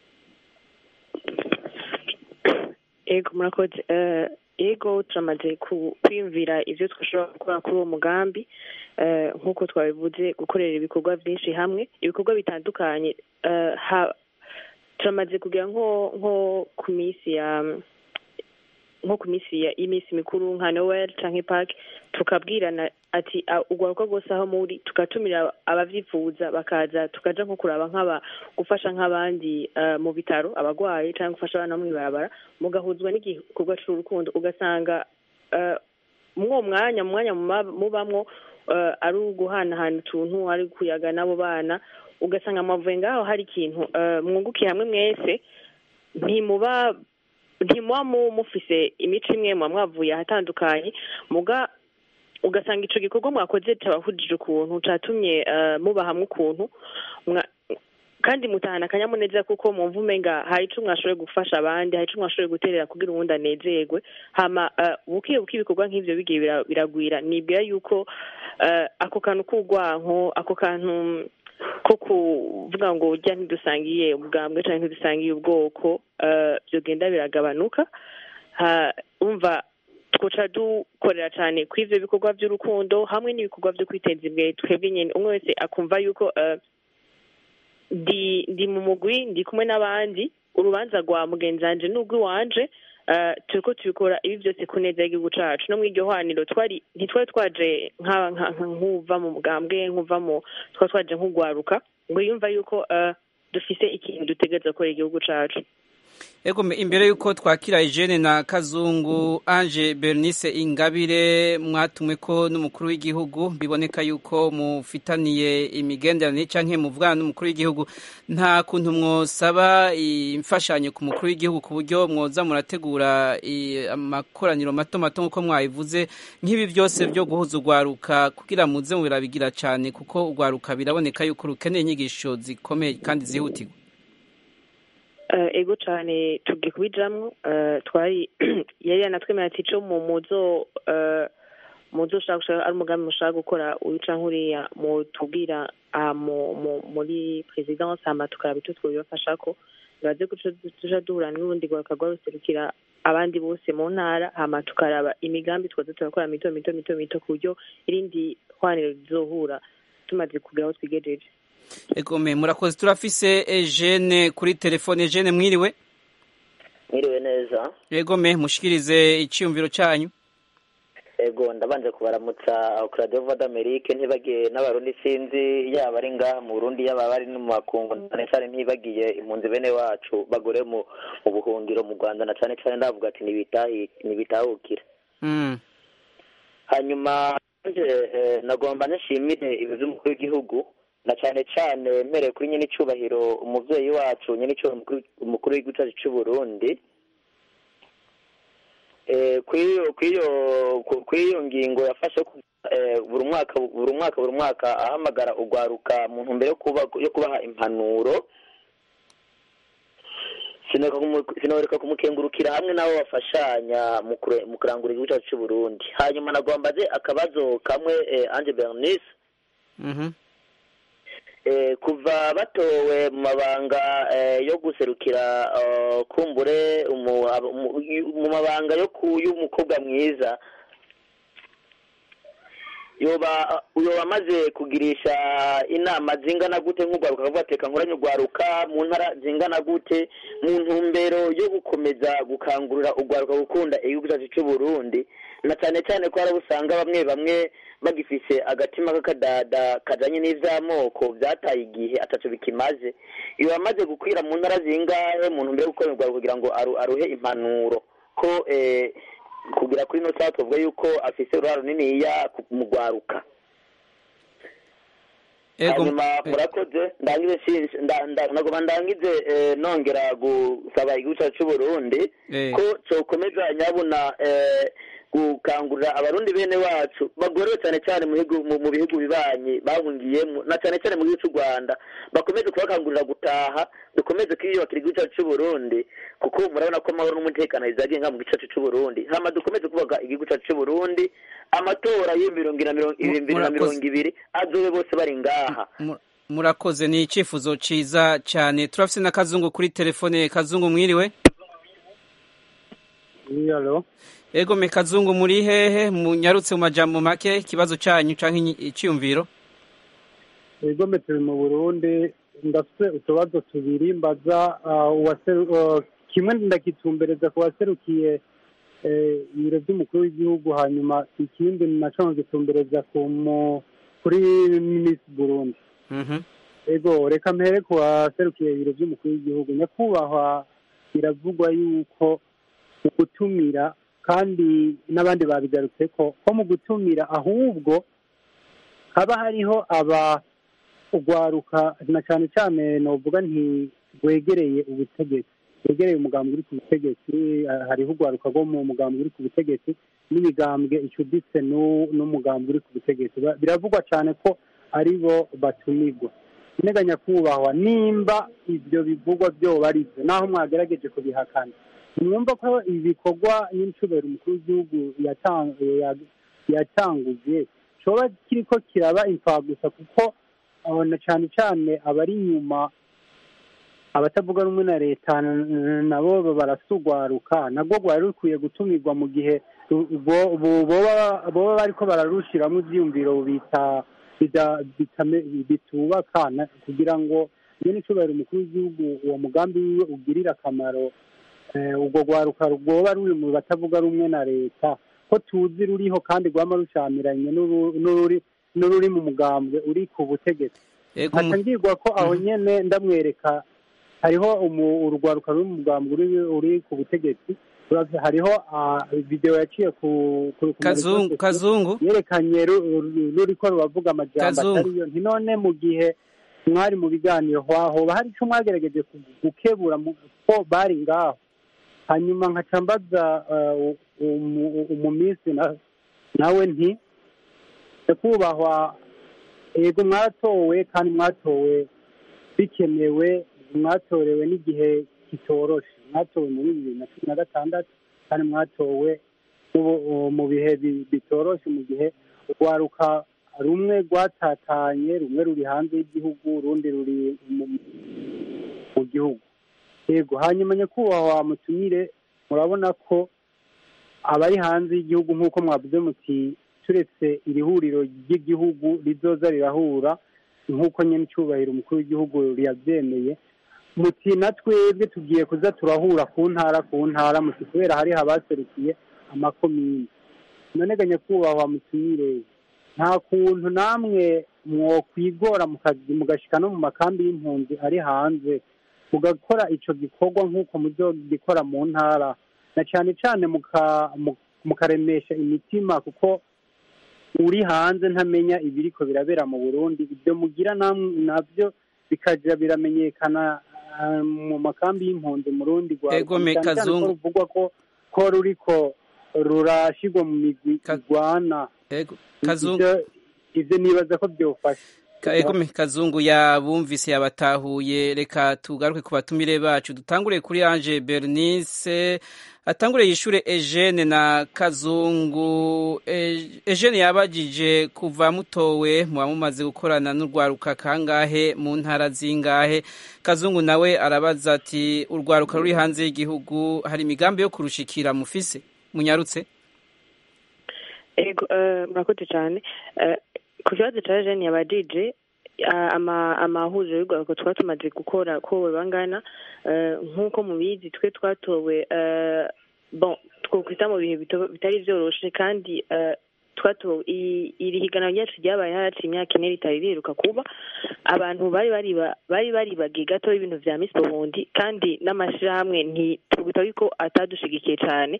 Ego murakoze. Uh, ego turamaze kwiyumvira ivyo twashobora gukora kuri uwo mugambi, uh, nk'uko twabivuze gukorera ibikorwa byinshi hamwe, ibikorwa bitandukanye. Uh, turamaze kugira nko nko ku minsi ya nko ku minsi ya iminsi mikuru nka Noel canke Pâques, tukabwirana ati urwaruka rwose aho muri tugatumira abavyifuza bakaza tukaja nko kuraba nk'aba gufasha nk'abandi uh, mu bitaro abagwayi canke gufasha abana mu ibarabara, mugahuzwa n'igikorwa c'urukundo ugasanga uh, mwo mwanya mwanya mubamwo uh, ari uguhanahana utuntu, ari kuyaga n'abo bana, ugasanga amavuye ngaho hari ikintu uh, mwungukiye hamwe mwese, ntimuba ntimuba mufise imico imwe muba mwavuye ahatandukanye, muga ugasanga ico gikorwa mwakoze cabahujije ukuntu catumye uh, muba hamwe ukuntu kandi mutahana akanyamuneza kuko mumva umenga hari ico mwashoboye gufasha abandi, hari ico mwashoboye guterera kugira uwundi anezerwe. Hama uh, bukiye bukiye ibikorwa nk'ivyo bigiye biragwira, nibwira yuko uh, ako kantu k'urwanko, ako kantu ko kuvuga ngo urya ntidusangiye ubwambwe canke ntidusangiye ubwoko uh, byogenda biragabanuka. Umva twoca dukorera cyane ku ivyo bikorwa by'urukundo hamwe n'ibikorwa byo kwiteza imbere, twebwe nyene umwe wese akumva yuko uh, ndi ndi mu mugwi ndi kumwe n'abandi, urubanza rwa mugenzi wanje n'ugwi wanje, uh, turiko tubikora ibi byose ku neza y'igihugu cacu no mu iryo hwaniro twari ntitwari twaje nk'uva mu mugambwe nk'uva mu twari twaje nk'ugwaruka ngo yumva yuko uh, dufise ikintu dutegereza gukora igihugu cacu. Ego imbere yuko twakira Eugene na Kazungu, Ange Bernice Ingabire mwatumwe ko n'umukuru w'igihugu, biboneka yuko mufitaniye imigenderanire canke muvugana n'umukuru w'igihugu, nta kuntu mwosaba imfashanyo ku mukuru w'igihugu ku buryo mwoza murategura amakoraniro mato mato nkuko mwabivuze, nk'ibi byose byo guhuza ugwaruka kugira muze mu birabigira cane, kuko ugwaruka biraboneka yuko rukeneye inyigisho zikomeye kandi zihutirwa. Uh, ego cyane tugiye kubijamwo uh, twari yari yanatwemera ati cyo mu muzo uh, muzo shaka ari umugambi mushaka gukora uyica nkuriya mu tubwira uh, mu, mu, muri presidence ama tukara bitu twibafasha ko baze kutuja duhura n'ubundi gwakagwa ruserukira abandi bose mu ntara hama tukaraba imigambi twaze turakora mito mito mito mito kuryo irindi hwaniro rizohura tumaze kugaho twigejeje. Ego me murakoze, turafise Eugene kuri telefone. Eugene mwiriwe? Mwiriwe neza. Ego me mushikirize iciyumviro cyanyu. Ego ndabanje kubaramutsa kuri Radio Voix d'Amerique, ntibagiye n'abarundi sinzi yaba ari ngaha mu Burundi yaba bari no mu makungu, cyane cyane ntibagiye impunzi bene wacu bagore mu buhungiro mu Rwanda, na cyane cyane ndavuga ati nibitahi nibitahukira. Mm. Hanyuma nje nagomba nshimire ibizo mukuru w'igihugu, na cyane cyane mbere kuri nyine icubahiro umuvyeyi wacu nyine cyo umukuru w'igihugu cy'u Burundi. Eh kwiyo kwiyo kwiyo ngingo yafashe buri mwaka buri mwaka buri mwaka ahamagara ugwaruka mu ntumbero yo kuba yo kubaha impanuro, sinoreka kumukengurukira hamwe nabo bafashanya mu kurangura igihugu cy'u Burundi. Hanyuma nagomba je akabazo kamwe Ange Bernice. Mhm. Eh kuva batowe mu mabanga yo guserukira kumbure mu mabanga yo kuyumukobwa mwiza, yoba uyoba maze kugirisha inama zingana gute nk'ugwaruka kavuga nkoranye ugwaruka mu ntara zingana gute mu ntumbero yo gukomeza gukangurira ugwaruka gukunda igihugu cyacu cy'u Burundi, na cyane cyane ko arabusanga bamwe bamwe bagifise agatima k'akadada kajanye n'ivy'amoko byataye igihe ataco bikimaze, iyo amaze gukwira mu ntara zingahe mu ntumbero yo gukorerwa kugira ngo aruhe impanuro ko eh kugira kuri no cyatubwo yuko afise uruhare runini ya mu gwaruka. Hanyuma murakoze, ndangize nagoma ndangize nongera gusaba igihugu cy'u Burundi ko cyokomeza nyabuna gukangurira abarundi bene wacu bagorewe cyane cyane mu bihugu bibanye bahungiyemo, na cyane cyane mu gihugu cy'u Rwanda, bakomeze kubakangurira gutaha, dukomeze kwiyubakira igihugu cy'u Burundi, kuko murabona ko amahoro n'umutekano bizagiye nka mu gihugu cy'u Burundi. Hama dukomeze kubaka igihugu cy'u Burundi, amatora y'ibihumbi bibiri na mirongo ibiri azobe bose bari ngaha. Murakoze, ni icifuzo ciza cyane. Turafise na Kazungu kuri telefone. Kazungu mwiriwe? Yalo. Ego me Kazungu muri hehe? Munyarutse mu majambo make kibazo cyanyu canke iciyumviro? Ego me turi mu Burundi, ndafise utubazo tubiri mbaza uwaseru kimwe ndakitumbereza ku waserukiye ibiro by'umukuru w'igihugu, hanyuma ikindi naco ngitumbereza ku kuri Miss Burundi. Mhm. Ego reka mpere ku waserukiye ibiro by'umukuru w'igihugu. Nyakubahwa biravugwa yuko mu gutumira, kandi n'abandi babigarutse ko ko mu gutumira ahubwo haba hariho aba ugwaruka, na cyane cyane novuga nti rwegereye ubutegetsi, rwegereye umugambwe uri ku butegetsi. Hariho ugwaruka rwo mu mugambwe uri ku butegetsi n'imigambwe icuditse n'umugambwe uri ku butegetsi, biravugwa cyane ko ari bo batumirwa. Intega nyakubahwa, nimba ibyo bivugwa byoba ari byo, naho mwagerageje kubihakana, mwumva ko ibikorwa n'incubero umukuru w'igihugu yatanguje coba kiriko kiraba imfagusa, kuko na cyane cyane abari inyuma abatavuga rumwe na leta nabo barasugwaruka, nabwo rwari rukwiye gutumirwa mu gihe boba bariko bararushiramwo ivyiyumviro bita bitubakana, kugira ngo nyene icubahiro umukuru w'igihugu uwo mugambi wiwe ugirire akamaro urwo rwaruka rwoba ruri mu batavuga rumwe na leta ko tuzi ruriho kandi rwama rushamiranye n'ururi mu mugambwe uri ku butegetsi haca ngirwa ko aho nyene ndamwereka hariho urwaruka ruri mu mugambwe uri ku butegetsi hariho video yaciye ku kazungu kazungu yerekanye ruriko rubavuga amajambo atariyo nti none mu gihe mwari mu biganiro hoba hari ico mwagerageje gukebura ko bari ngaho hanyuma nkaca mbaza umumisi nawe nti kubahwa yego mwatowe kandi mwatowe bikenewe mwatorewe n'igihe kitoroshe mwatowe muri bibiri na cumi na gatandatu kandi mwatowe mu bihe bitoroshe mu gihe urwaruka rumwe rwatatanye rumwe ruri hanze y'igihugu urundi ruri mu gihugu yego hanyuma nyakubahwa mutumire murabona ko abari hanze y'igihugu nk'uko mwavuze muti turetse iri huriro ry'igihugu rizoza rirahura nk'uko nyine icyubahiro umukuru w'igihugu yabyemeye muti na twebwe tugiye kuza turahura ku ntara ku ntara muti kubera hariho abaserukiye amakomine none ga nyakubahwa mutumire nta kuntu namwe mwokwigora mugashika no mu makambi y'impunzi ari hanze mugakora ico gikorwa nk'uko muzogikora mu ntara na cane cane mukaremesha imitima kuko uri hanze ntamenya ibiriko birabera mu Burundi ibyo mugira navyo bikaja biramenyekana mu makambi y'impunzi mu Burundi ruvugwa ko ko ruriko rurashigwa mu migwi igwana ivyo nibaza ko byofasha Egome Kazungu yabumvise yabatahuye reka tugaruke ku batumire bacu dutangure kuri Ange Bernice atangure yishure Eugene na Kazungu Eugene yabajije kuva mutowe muba mumaze gukorana n'urwaruka kangahe mu ntara zingahe Kazungu nawe arabaza ati urwaruka ruri hanze y'igihugu hari imigambi yo kurushikira mufise munyarutse Ego murakoze cyane ku kibazo cya Eugene yabajije amahuriro y'urwaruka twaba tumaze gukora ko bangana nk'uko mubizi twe twatowe bon twokwita mu bihe bitari byoroshe kandi twatowe iri higanwa ryacu ryabaye haraciye imyaka ine ritari riheruka kuba abantu bari bari baribagiye gato ibintu vya Miss Burundi kandi n'amashirahamwe ntitwita yuko atadushigikiye cyane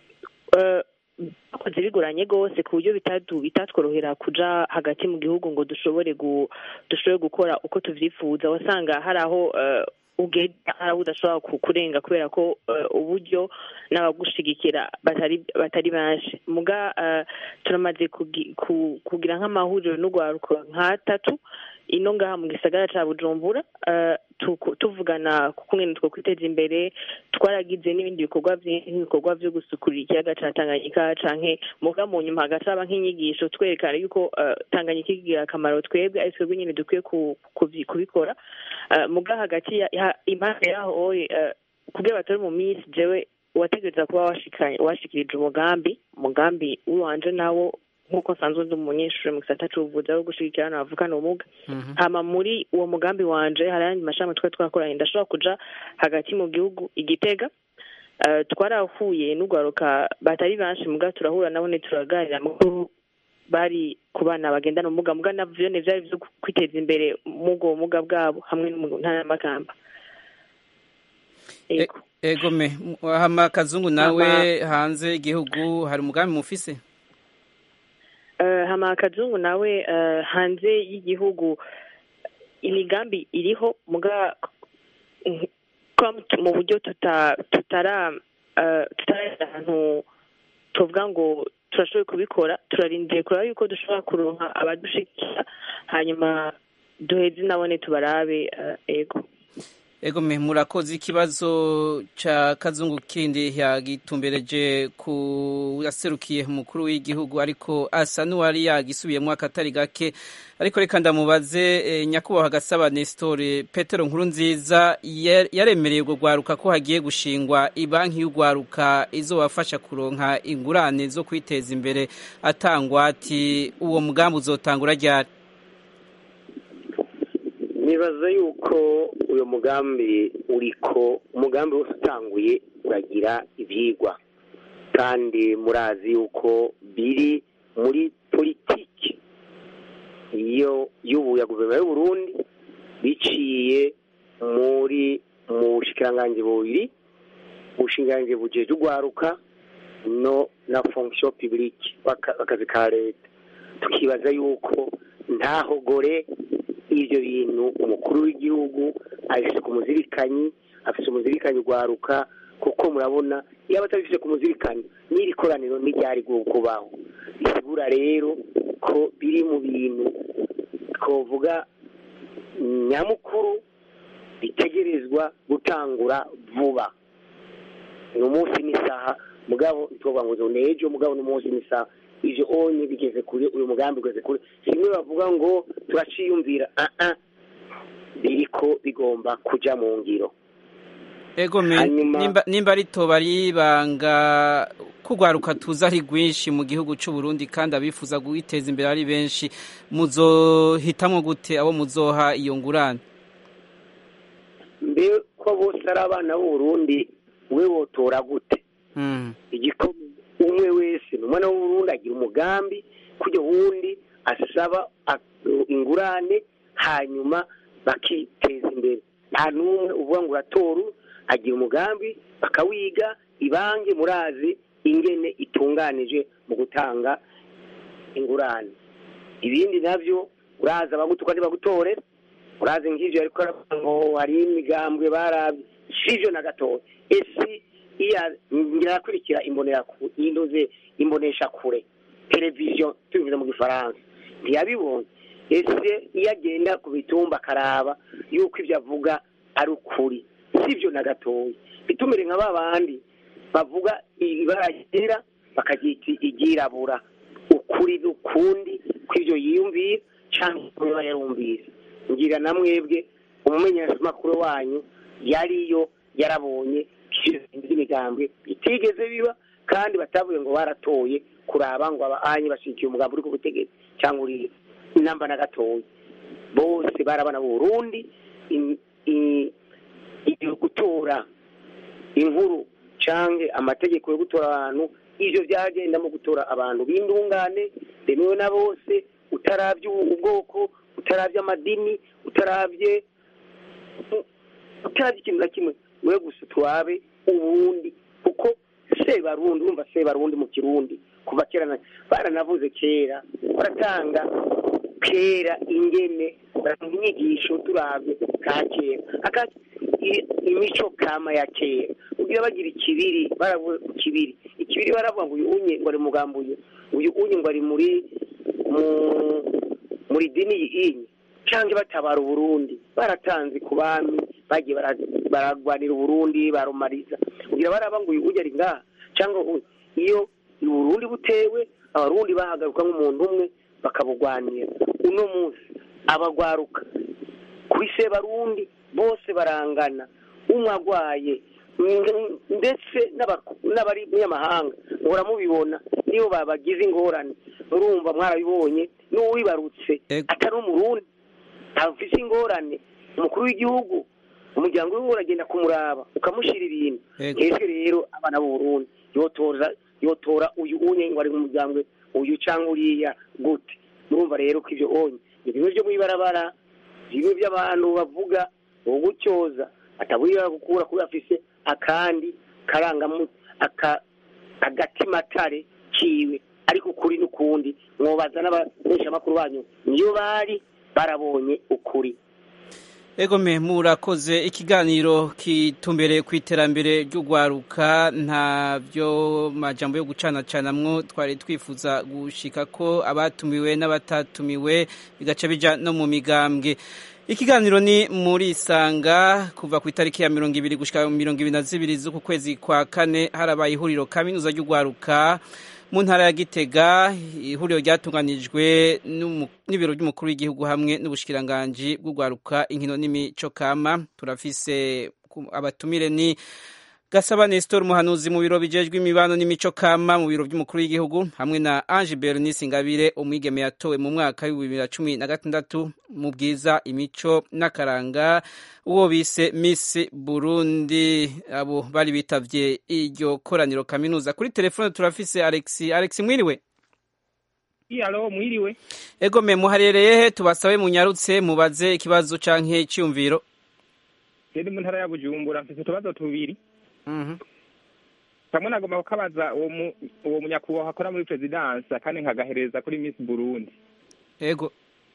bakoze bigoranye rwose ku buryo bitatworohera kuja hagati mu gihugu ngo dushobore dushobore gukora uko tuvyifuza wasanga hari aho ugenda hari aho udashobora kurenga kubera ko uburyo n'abagushigikira batari benshi muga turamaze kugira nk'amahuriro n'urwaruko nk'atatu ino ngaha mu gisagara ca Bujumbura tuvugana kuko ngene two kwiteza imbere twaragize n'ibindi bikorwa by'ibikorwa byo gusukura ikiyaga ca Tanganyika canke muga mu nyuma hagacaba nk'inyigisho twerekana yuko Tanganyika igira akamaro twebwe ari twebwe nyine dukwiye kubikora muga hagati impande yaho kugira batari mu minsi jewe wategereza kuba washikanye washikirije umugambi umugambi wanje nawo nkuko sanzwe ndi umunyeshuri mu gisata c'ubuvuzi aho gushigikirana bavukana ubumuga hama muri uwo mugambi wanje hari ayandi mashami twe twakoranye ndashobora kuja hagati mu gihugu Igitega twarahuye n'urwaruka batari benshi muga turahura nabo ne turaganira mukuru bari ku bana bagendana ubumuga muga navyo ne vyari byo kwiteza imbere mugo ubumuga bwabo hamwe n'umuntu ntara makamba Egome hama Kazungu nawe hanze igihugu hari umugambi mufise hama Kazungu nawe hanze y'igihugu imigambi iriho muga mu buryo tutara tutara ahantu tuvuga ngo turashoboye kubikora turarindiye kureba yuko dushobora kuronka abadushikira hanyuma duheze nabone tubarabe ego Ego me murakoze ikibazo cha Kazungu kindi yagitumbereje ku yaserukiye umukuru w'igihugu ariko asa n'uwari yagisubiyemo akatari gake ariko reka ndamubaze e, nyakubahwa Gasaba Nestor Petero Nkurunziza yaremereye ubwo gwaruka ko hagiye gushingwa ibanki y'ugwaruka izobafasha kuronka ingurane zo kwiteza imbere atangwa ati uwo mugambi uzotangura ryari nibaza yuko uyo mugambi uriko umugambi wose utanguye uragira ibyigwa kandi murazi yuko biri muri politiki iyo y'ubu ya guverinoma y'u Burundi biciye muri mu bushikiranganji bubiri ubushikiranganji bujeje urwaruka no na fonction publique akazi ka leta tukibaza yuko ntaho gore ivyo bintu umukuru w'igihugu afise ku muzirikanyi afise umuzirikanyi urwaruka kuko murabona iyo abatabifise ku muzirikanyi n'iri koraniro n'iryari kubaho isibura rero ko biri mu bintu twovuga nyamukuru bitegerezwa gutangura vuba ni umunsi n'isaha mugabo ntitwovuga ngo nejo mugabo n'umunsi n'isaha ivyo onye bigeze kure uyu mugambi ugeze kure simwe bavuga ngo turaciyumvira a a biriko bigomba kuja mu ngiro. Ego me nimba nimba rito baribanga kugwaruka tuza ari gwinshi mu gihugu cy'u Burundi kandi abifuza guiteza imbere ari benshi muzohitamwo gute abo muzoha iyo ngurane? Mbe ko bose ari abana b'u Burundi we wotora gute? Mm. Igikombe umwe wese numwana w'u Burundi agira umugambi kujya wundi asaba ingurane hanyuma bakiteza imbere. Nta numwe uvuga ngo uratora agira umugambi bakawiga ibange murazi ingene itunganije mu gutanga ingurane. Ibindi navyo uraza bagutuka ndi bagutore urazi ngivyo ariko ngo hari imigambwe barabye sivyo na gato esi iya ngirakurikira imbonera ku indoze imbonesha kure television tubivuze mu gifaransa ntiyabibonye ese iyagenda ku bitumba karaba yuko ivyo avuga ari ukuri sivyo na gatoya bitumire nka babandi bavuga ibaragera bakagita igirabura ukuri n'ukundi kw'ivyo yiyumvira cyangwa yarumvira ngira namwebwe umumenyesha makuru wanyu yariyo yarabonye imigambwe itigeze biba kandi batavuye ngo baratoye kuraba ngo abaanye bashikiye umugambi uri ku butegetsi cyangwa uri inamba na gatoya bose barabana mu Burundi iyo gutora inkuru canke amategeko yo gutora abantu ivyo byagenda mu gutora abantu bindungane bemewe na bose utaravye ubwoko utaravye amadini utaravye utaravye ikintu na kimwe we gusa twabe ubundi kuko se barundi umva se barundi mu kirundi kuva kera baranavuze kera baratanga kera ingene inyigisho turavye ka kera akati imico kama ya kera ugira bagira ikibiri baravuze kibiri ikibiri baravuga ngo uyu unye ngo ari mugambuye uyu unye ngo ari muri muri dini yinyi canke batabara Burundi baratanze ku bami bagiye baragwanira Burundi barumariza ugira baraba ngo uyu uje ari ngaha cyangwa iyo Burundi butewe abarundi bahagaruka nk'umuntu umwe bakabugwanira uno munsi abagwaruka kuri se barundi bose barangana umwagwaye ndetse n'abari munyamahanga ngora mubibona niyo babagize ingorane urumva mwarabibonye n'uwibarutse atari umurundi afise ingorane umukuru w'igihugu umuryango we uragenda kumuraba ukamushira ibintu ese rero abana b'u Burundi yotora yotora uyu unye ngo ari mu muryango uyu cyangwa uriya gute murumva rero ko ivyo onye ibintu byo mwibarabara bimwe by'abantu bavuga ugucyoza atabwira gukura kuri afise akandi karanga aka agatimatare kiwe ariko kuri n'ukundi mwobaza n'abesha makuru banyu niyo bari barabonye ukuri. Ego me murakoze ikiganiro kitumbereye ku iterambere ry'ugwaruka nta byo majambo yo gucana canamwo twari twifuza gushika ko abatumiwe n'abatatumiwe bigaca bija no mu migambwe. Ikiganiro ni muri Isanga kuva ku itariki ya mirongo ibiri gushika mirongo ibiri na zibiri z'uku kwezi kwa kane harabaye ihuriro kaminuza ry'ugwaruka mu ntara ya Gitega. Ihuriro ryatunganijwe n'ibiro by'umukuru w'igihugu hamwe n'ubushikiranganje bw'ugwaruka inkino n'imico kama. Turafise abatumire ni Gasaba Nestor umuhanuzi mu biro bijejwe imibano n'imico kama mu biro by'umukuru w'igihugu hamwe na Ange Bernice Ingabire umwigeme yatowe mu mwaka wa bibiri na cumi na gatandatu mu bwiza imico n'akaranga uwo bise Miss Burundi. Abo bari bitavye iryo koraniro kaminuza. Kuri telefone turafise Alex. Alex mwiriwe? Alo mwiriwe. Ego me muharereye he? Tubasabe munyarutse mubaze ikibazo canke icyumviro. Ndi mu ntara ya Bujumbura mfite utubazo tubiri. Mhm. Kamwe nagomba kukabaza uwo mu, uwo munyakubahwa akora muri presidence kandi nkagahereza kuri Miss Burundi. Ego.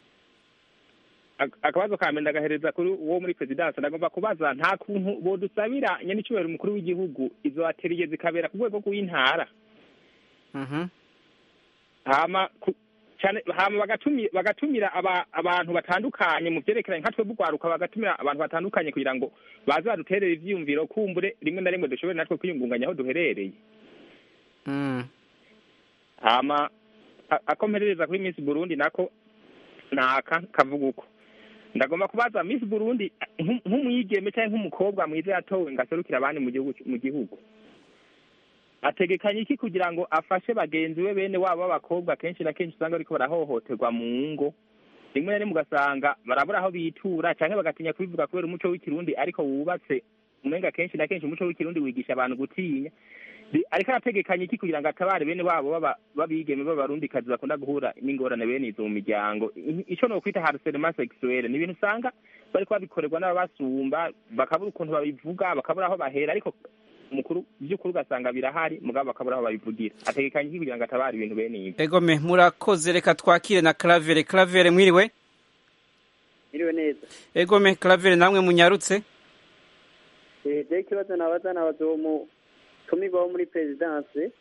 Akabazo kambe ndagahereza kuri uwo muri presidence nagomba kubaza nta kuntu bodusabira nyene cyubero umukuru w'igihugu izo atelier zikabera ku rwego rw'intara. Mhm. Hama cyane hama bagatumira bagatumira aba, abantu batandukanye mu byerekeranye nka twe bugwaruka bagatumira abantu batandukanye kugira ngo bazaduterere ivyumviro kumbure rimwe na rimwe dushobore natwe kwiyungunganya aho duherereye. Mm. Hama akomerereza kuri Miss Burundi nako naka kavuguko. Ndagomba kubaza Miss Burundi nk'umwigeme cyangwa nk'umukobwa mwiza yatowe ngaserukira abandi mu gihugu mu gihugu. Ategekanye iki kugira ngo afashe bagenzi we bene wabo abakobwa kenshi na kenshi usanga ariko barahohoterwa mu ngo rimwe na mugasanga barabura aho bitura cyangwa bagatinya kubivuga kubera umuco w'ikirundi ariko wubatse umenga kenshi na kenshi umuco w'ikirundi wigisha abantu gutinya ariko arategekanye iki kugira ngo atabare bene wabo baba babigeme b'abarundi kazi bakunda guhura n'ingorane bene izo mu miryango ico no kwita harcèlement sexuel ni ibintu usanga bariko babikorerwa n'abasumba bakabura ukuntu babivuga bakabura aho bahera ariko umukuru by'ukuri ugasanga birahari mugabo bakabura aho babivugira ategekanye iki kugira ngo atabare ibintu bene ibi. Ego me murakoze reka twakire na Claver. Claver mwiriwe? Mwiriwe neza. Ego me Claver namwe munyarutse? Eh je kibazo nabaza nabazo mu tumibaho muri presidence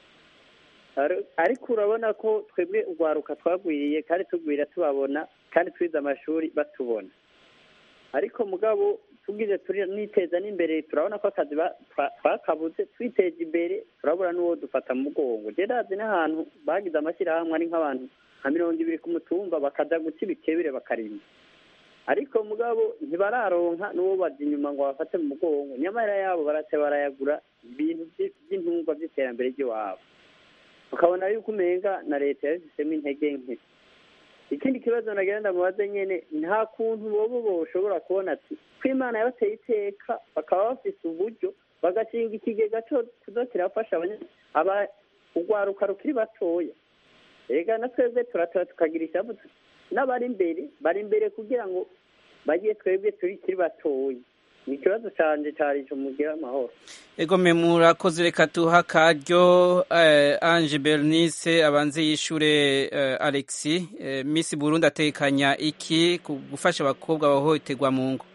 ariko urabona ko twebwe ugwaruka twagwiriye kandi tugwira tubabona kandi twiza amashuri batubona ariko mugabo tugize turi niteza n'imbere turabona ko akazi twakabuze twiteje imbere turabura n'uwo dufata mu mugongo je ndazi n'ahantu bagize amashyirahamwe ari nk'abantu nka mirongo ibiri ku mutumba bakaja guca ibikebire bakarima ariko mugabo ntibararonka n'uwo bazi inyuma ngo bafate mu mugongo nyamara yabo barate barayagura ibintu by'intungwa by'iterambere ry'iwabo ukabona yuko umenga na leta yabifisemo intege nke. Ikindi kibazo nagenda mubaze nyene nta kuntu bobo boshobora kubona ati kw'Imana yabateye iteka bakaba bafise uburyo bagacinga ikigega cyo kuzokirafasha aba ugwaruka rukiri batoya ega na twebwe turatora tukagira ishavu n'abari imbere bari imbere kugira ngo bagiye twebwe turi kiri batoya. Ni kibazo canje cari cyo mugira amahoro. Ego me murakoze reka tuha karyo eh, Ange Bernice abanze yishure eh, Alexis eh, Miss Burundi atekanya iki gufasha abakobwa bahohoterwa mu ngo?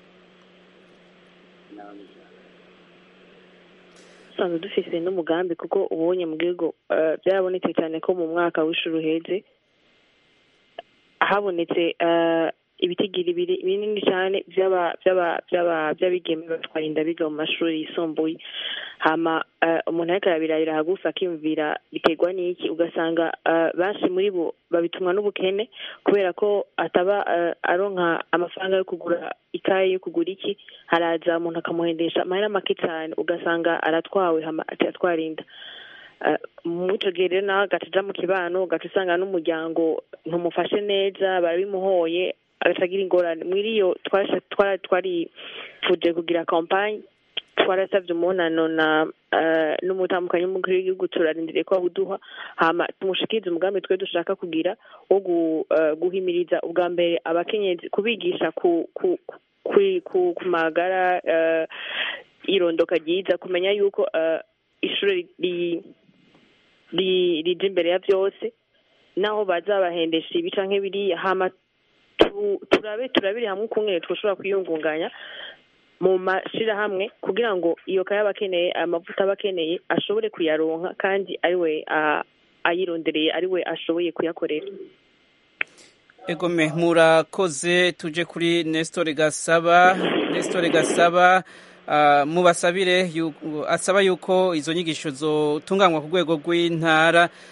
Sanzu dufise n'umugambi kuko ubonye mu gihugu uh, byarabonetse cyane ko mu mwaka w'ishuri uheze habonetse uh, ibitigiri binini cyane by'aba by'aba by'aba by'abigeme batwara inda biga mu mashuri yisumbuye hama uh, umuntu ariko arabirabira hagufi akiyumvira biterwa n'iki ugasanga uh, benshi muri bo babitumwa n'ubukene kubera ko ataba uh, aronka amafaranga yo kugura ikaye yo kugura iki haraza umuntu akamuhendesha amahera make cyane ugasanga aratwawe hama atwara inda muco gere na gataja mu kibano gatusanga n'umuryango ntumufashe neza barabimuhoye agasagira ingorane mwiriyo twasha twara twari fuje kugira campagne twarasavye umunano na uh, n'umutambukanyi w'umukuru w'igihugu turarindiriye ko abuduha hama tumushikize umugambi twe dushaka kugira wo uh, guhimiriza ubwa mbere abakenyezi kubigisha ku ku ku ku magara uh, irondoka ryiza kumenya yuko uh, ishuri ri rije imbere ya byose naho bazabahendesha ibi canke biriya hama turabe turabiri hamwe kumwe twoshobora kwiyungunganya mu mashira hamwe kugira ngo iyo kaya bakeneye amavuta bakeneye ashobore kuyaronka kandi ari we ayirondereye ari we ashoboye kuyakorera. Ego me murakoze tuje kuri Nestor Gasaba. Nestor Gasaba uh, mubasabire asaba yuko izo nyigisho zo tunganywa ku rwego rw'intara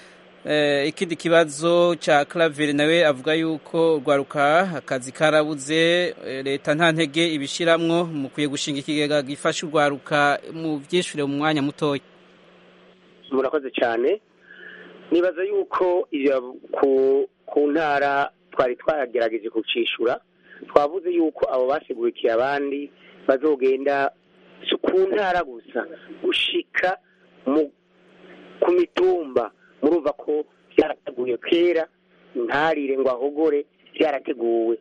ikindi kibazo cya Claver nawe avuga yuko urwaruka akazi karabuze leta nta ntege ibishiramwo mukwiye gushinga ikigega gifasha urwaruka mu byishure mu mwanya mutoya. Murakoze cyane, nibaza yuko iyo ku ku ntara twari twagerageje kucishura, twavuze yuko abo basigurikiye abandi bazogenda ku ntara gusa gushika mu ku mitumba. Murumva ko byarateguye kera, ntarire ngo ahogore, byarateguwe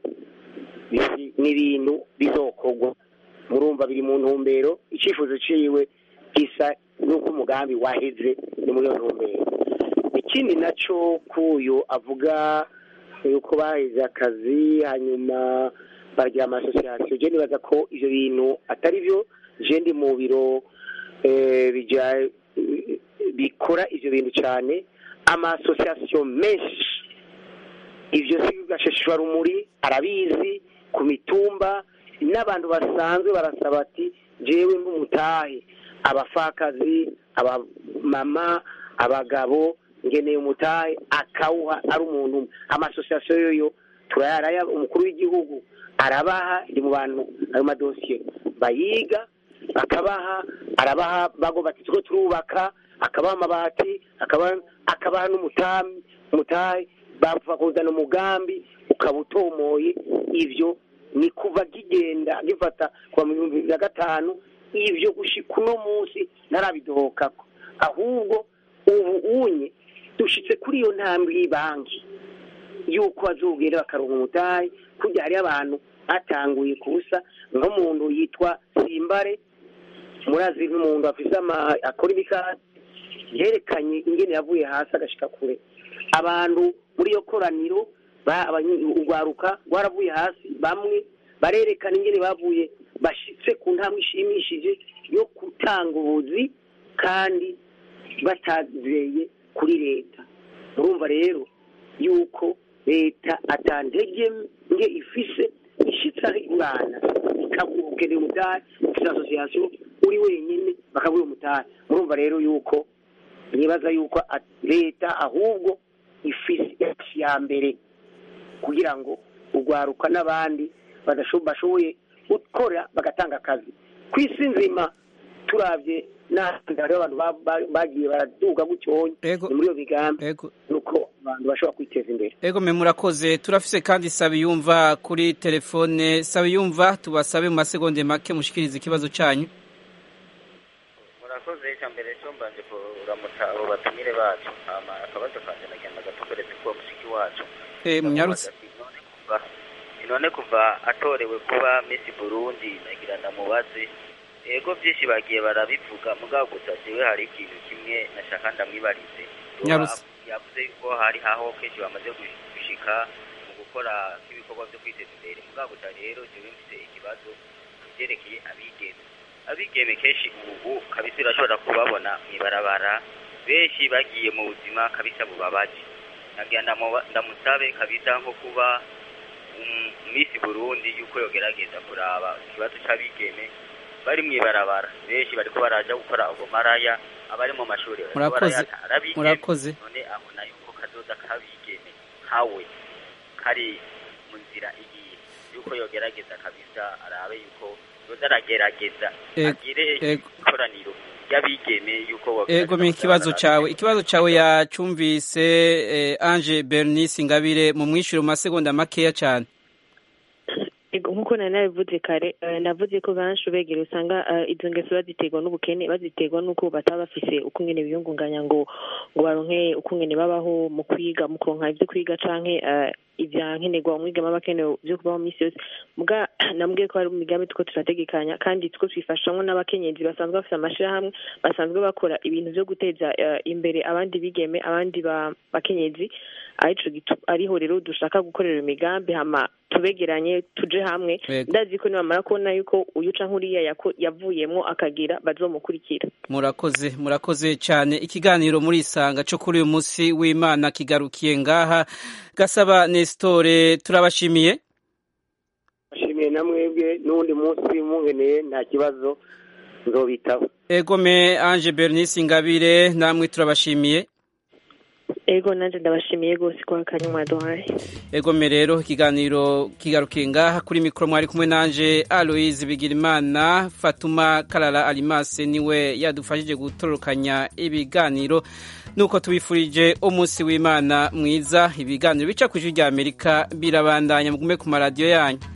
n'ibintu bizokorwa. Murumva biri mu ntumbero, icyifuzo ciwe gisa n'uko umugambi waheze ni muri iyo ntumbero. Ikindi naco kuyo avuga yuko baheze akazi hanyuma baragira amasosiyasiyo, je nibaza ko ivyo bintu atari byo. Je ndi mu biro bija bikora ivyo bintu cyane, amasosiyasiyo menshi ivyo si gasheshwa rumuri arabizi ku mitumba, n'abantu basanzwe barasaba ati jewe nk'umutahe abafakazi abamama abagabo ngeneye umutahe akawuha ari umuntu. Amasosiyasiyo yoyo turayaraya, umukuru w'igihugu arabaha, ndi mu bantu ayo madosiye bayiga akabaha, arabaha bago bati tuko turubaka, akabaha amabati, akabaha akabaha n'umutami umutahe bava kuzana umugambi ukabutomoye. Ivyo ni kuva kigenda gifata kwa mu bihumbi bibiri na gatanu, ivyo gushika uno munsi narabidohokako, ahubwo ubu unye dushitse kuri iyo ntambwe y'banki yuko azogera bakaronka umutahe. Kujya hari abantu atanguye kusa nk'umuntu yitwa Simbare, murazi nk'umuntu afise akora ibikati, yerekanye ingene yavuye hasi agashika kure. Abantu muri iyo koraniro urwaruka rwaravuye hasi, bamwe barerekana ingene bavuye bashitse ku ntambwe ishimishije yo gutanga ubuzi kandi batazeye kuri leta. Murumva rero yuko leta atantege nge ifise ishitsa igurana ikagukenera umutahe, ifise association uri wenyine bakaguha umutahe. Murumva rero yuko nibaza yuko leta ahubwo ifise ya mbere kugira ngo urwaruka n'abandi badashoboye gukora bagatanga akazi ku isi nzima. Turavye n'ahandi hariho abantu bagiye baraduga gutyonye muri iyo migambi, nuko abantu bashobora kwiteza imbere. Ego me murakoze. Turafise kandi Sabiyumva kuri telefone. Sabiyumva, tubasabe mu masegonde make mushikirize ikibazo cyanyu. Murakoze cyambere cyo mbanje kuramutsa abo batumire bacu, ama akabazo kanje nagenda gatukoreze ko musiki wacu eh munyarutse none kuva atorewe kuba Miss Burundi nagira ndamubaze. Ego byinshi bagiye barabivuga, mugabo gusa jewe hari ikintu kimwe nashaka ndamwibarize. Yavuze ko hari haho kenshi bamaze gushika mu gukora ibikorwa byo kwiteza imbere, mugabo gusa rero jewe mfite ikibazo byerekeye abigeme. Abigeme kenshi ubu kabisa urashobora kubabona mwibarabara, benshi bagiye mu buzima kabisa bubabaje. Nagira ndamusabe kabisa nko kuba Miss Burundi yuko yogerageza kuraba ikibazo cy'abigeme bari mwibarabara, benshi bariko baraja gukora ubwo maraya, abari mu mashuri murakoze murakoze. None abona yuko kazoza kabigeme hawe kari mu nzira igiye, yuko yogerageza kabisa arabe yuko yozaragerageza agire ikoraniro y'abigeme yuko ego mi ikibazo cawe ikibazo cawe yacumvise. eh, Ange Bernice Ingabire mu mwishuro mu masegonda makeya cyane. Nkuko nari nabivuze kare, navuze ko benshi begera usanga izo ngeso baziterwa n'ubukene, baziterwa n'uko bataba bafise uko ngene biyungunganya ngo ngo baronke uko ngene babaho mu kwiga, mu kuronka ivyo kwiga canke ivya nkenerwa umwigeme abakenewe byo kubaho misi yose. Muga nambwiye ko hari umugambi tuko turategekanya kandi tuko twifashamwe n'abakenyezi basanzwe bafite amashirahamwe, basanzwe bakora ibintu byo guteza imbere abandi bigeme, abandi bakenyezi. Ariho rero dushaka gukorera imigambi hama tubegeranye tuje hamwe. Ndazi ko nibamara kubona yuko uyu canke uriya yavuyemwo akagira bazomukurikira. Murakoze murakoze cyane. Ikiganiro muri isanga cyo kuri uyu munsi w'Imana kigarukiye ngaha. Gasaba Nestore, turabashimiye. Bashimiye namwebwe n'undi munsi mungeneye nta kibazo nzobitaho. Egome Ange Bernice Ingabire namwe turabashimiye. ego nanjye ndabashimiye rwose ko akanya mwaduhaye. Ego me rero ikiganiro kigarukiye ngaha kuri mikoro mwari kumwe nanje Aloise Bigirimana. Fatuma Karara Alimase niwe yadufashije gutorokanya ibiganiro, nuko tubifurije umunsi w'Imana mwiza. Ibiganiro bica ku ijwi rya Amerika birabandanya, mugume ku maradiyo yanyu.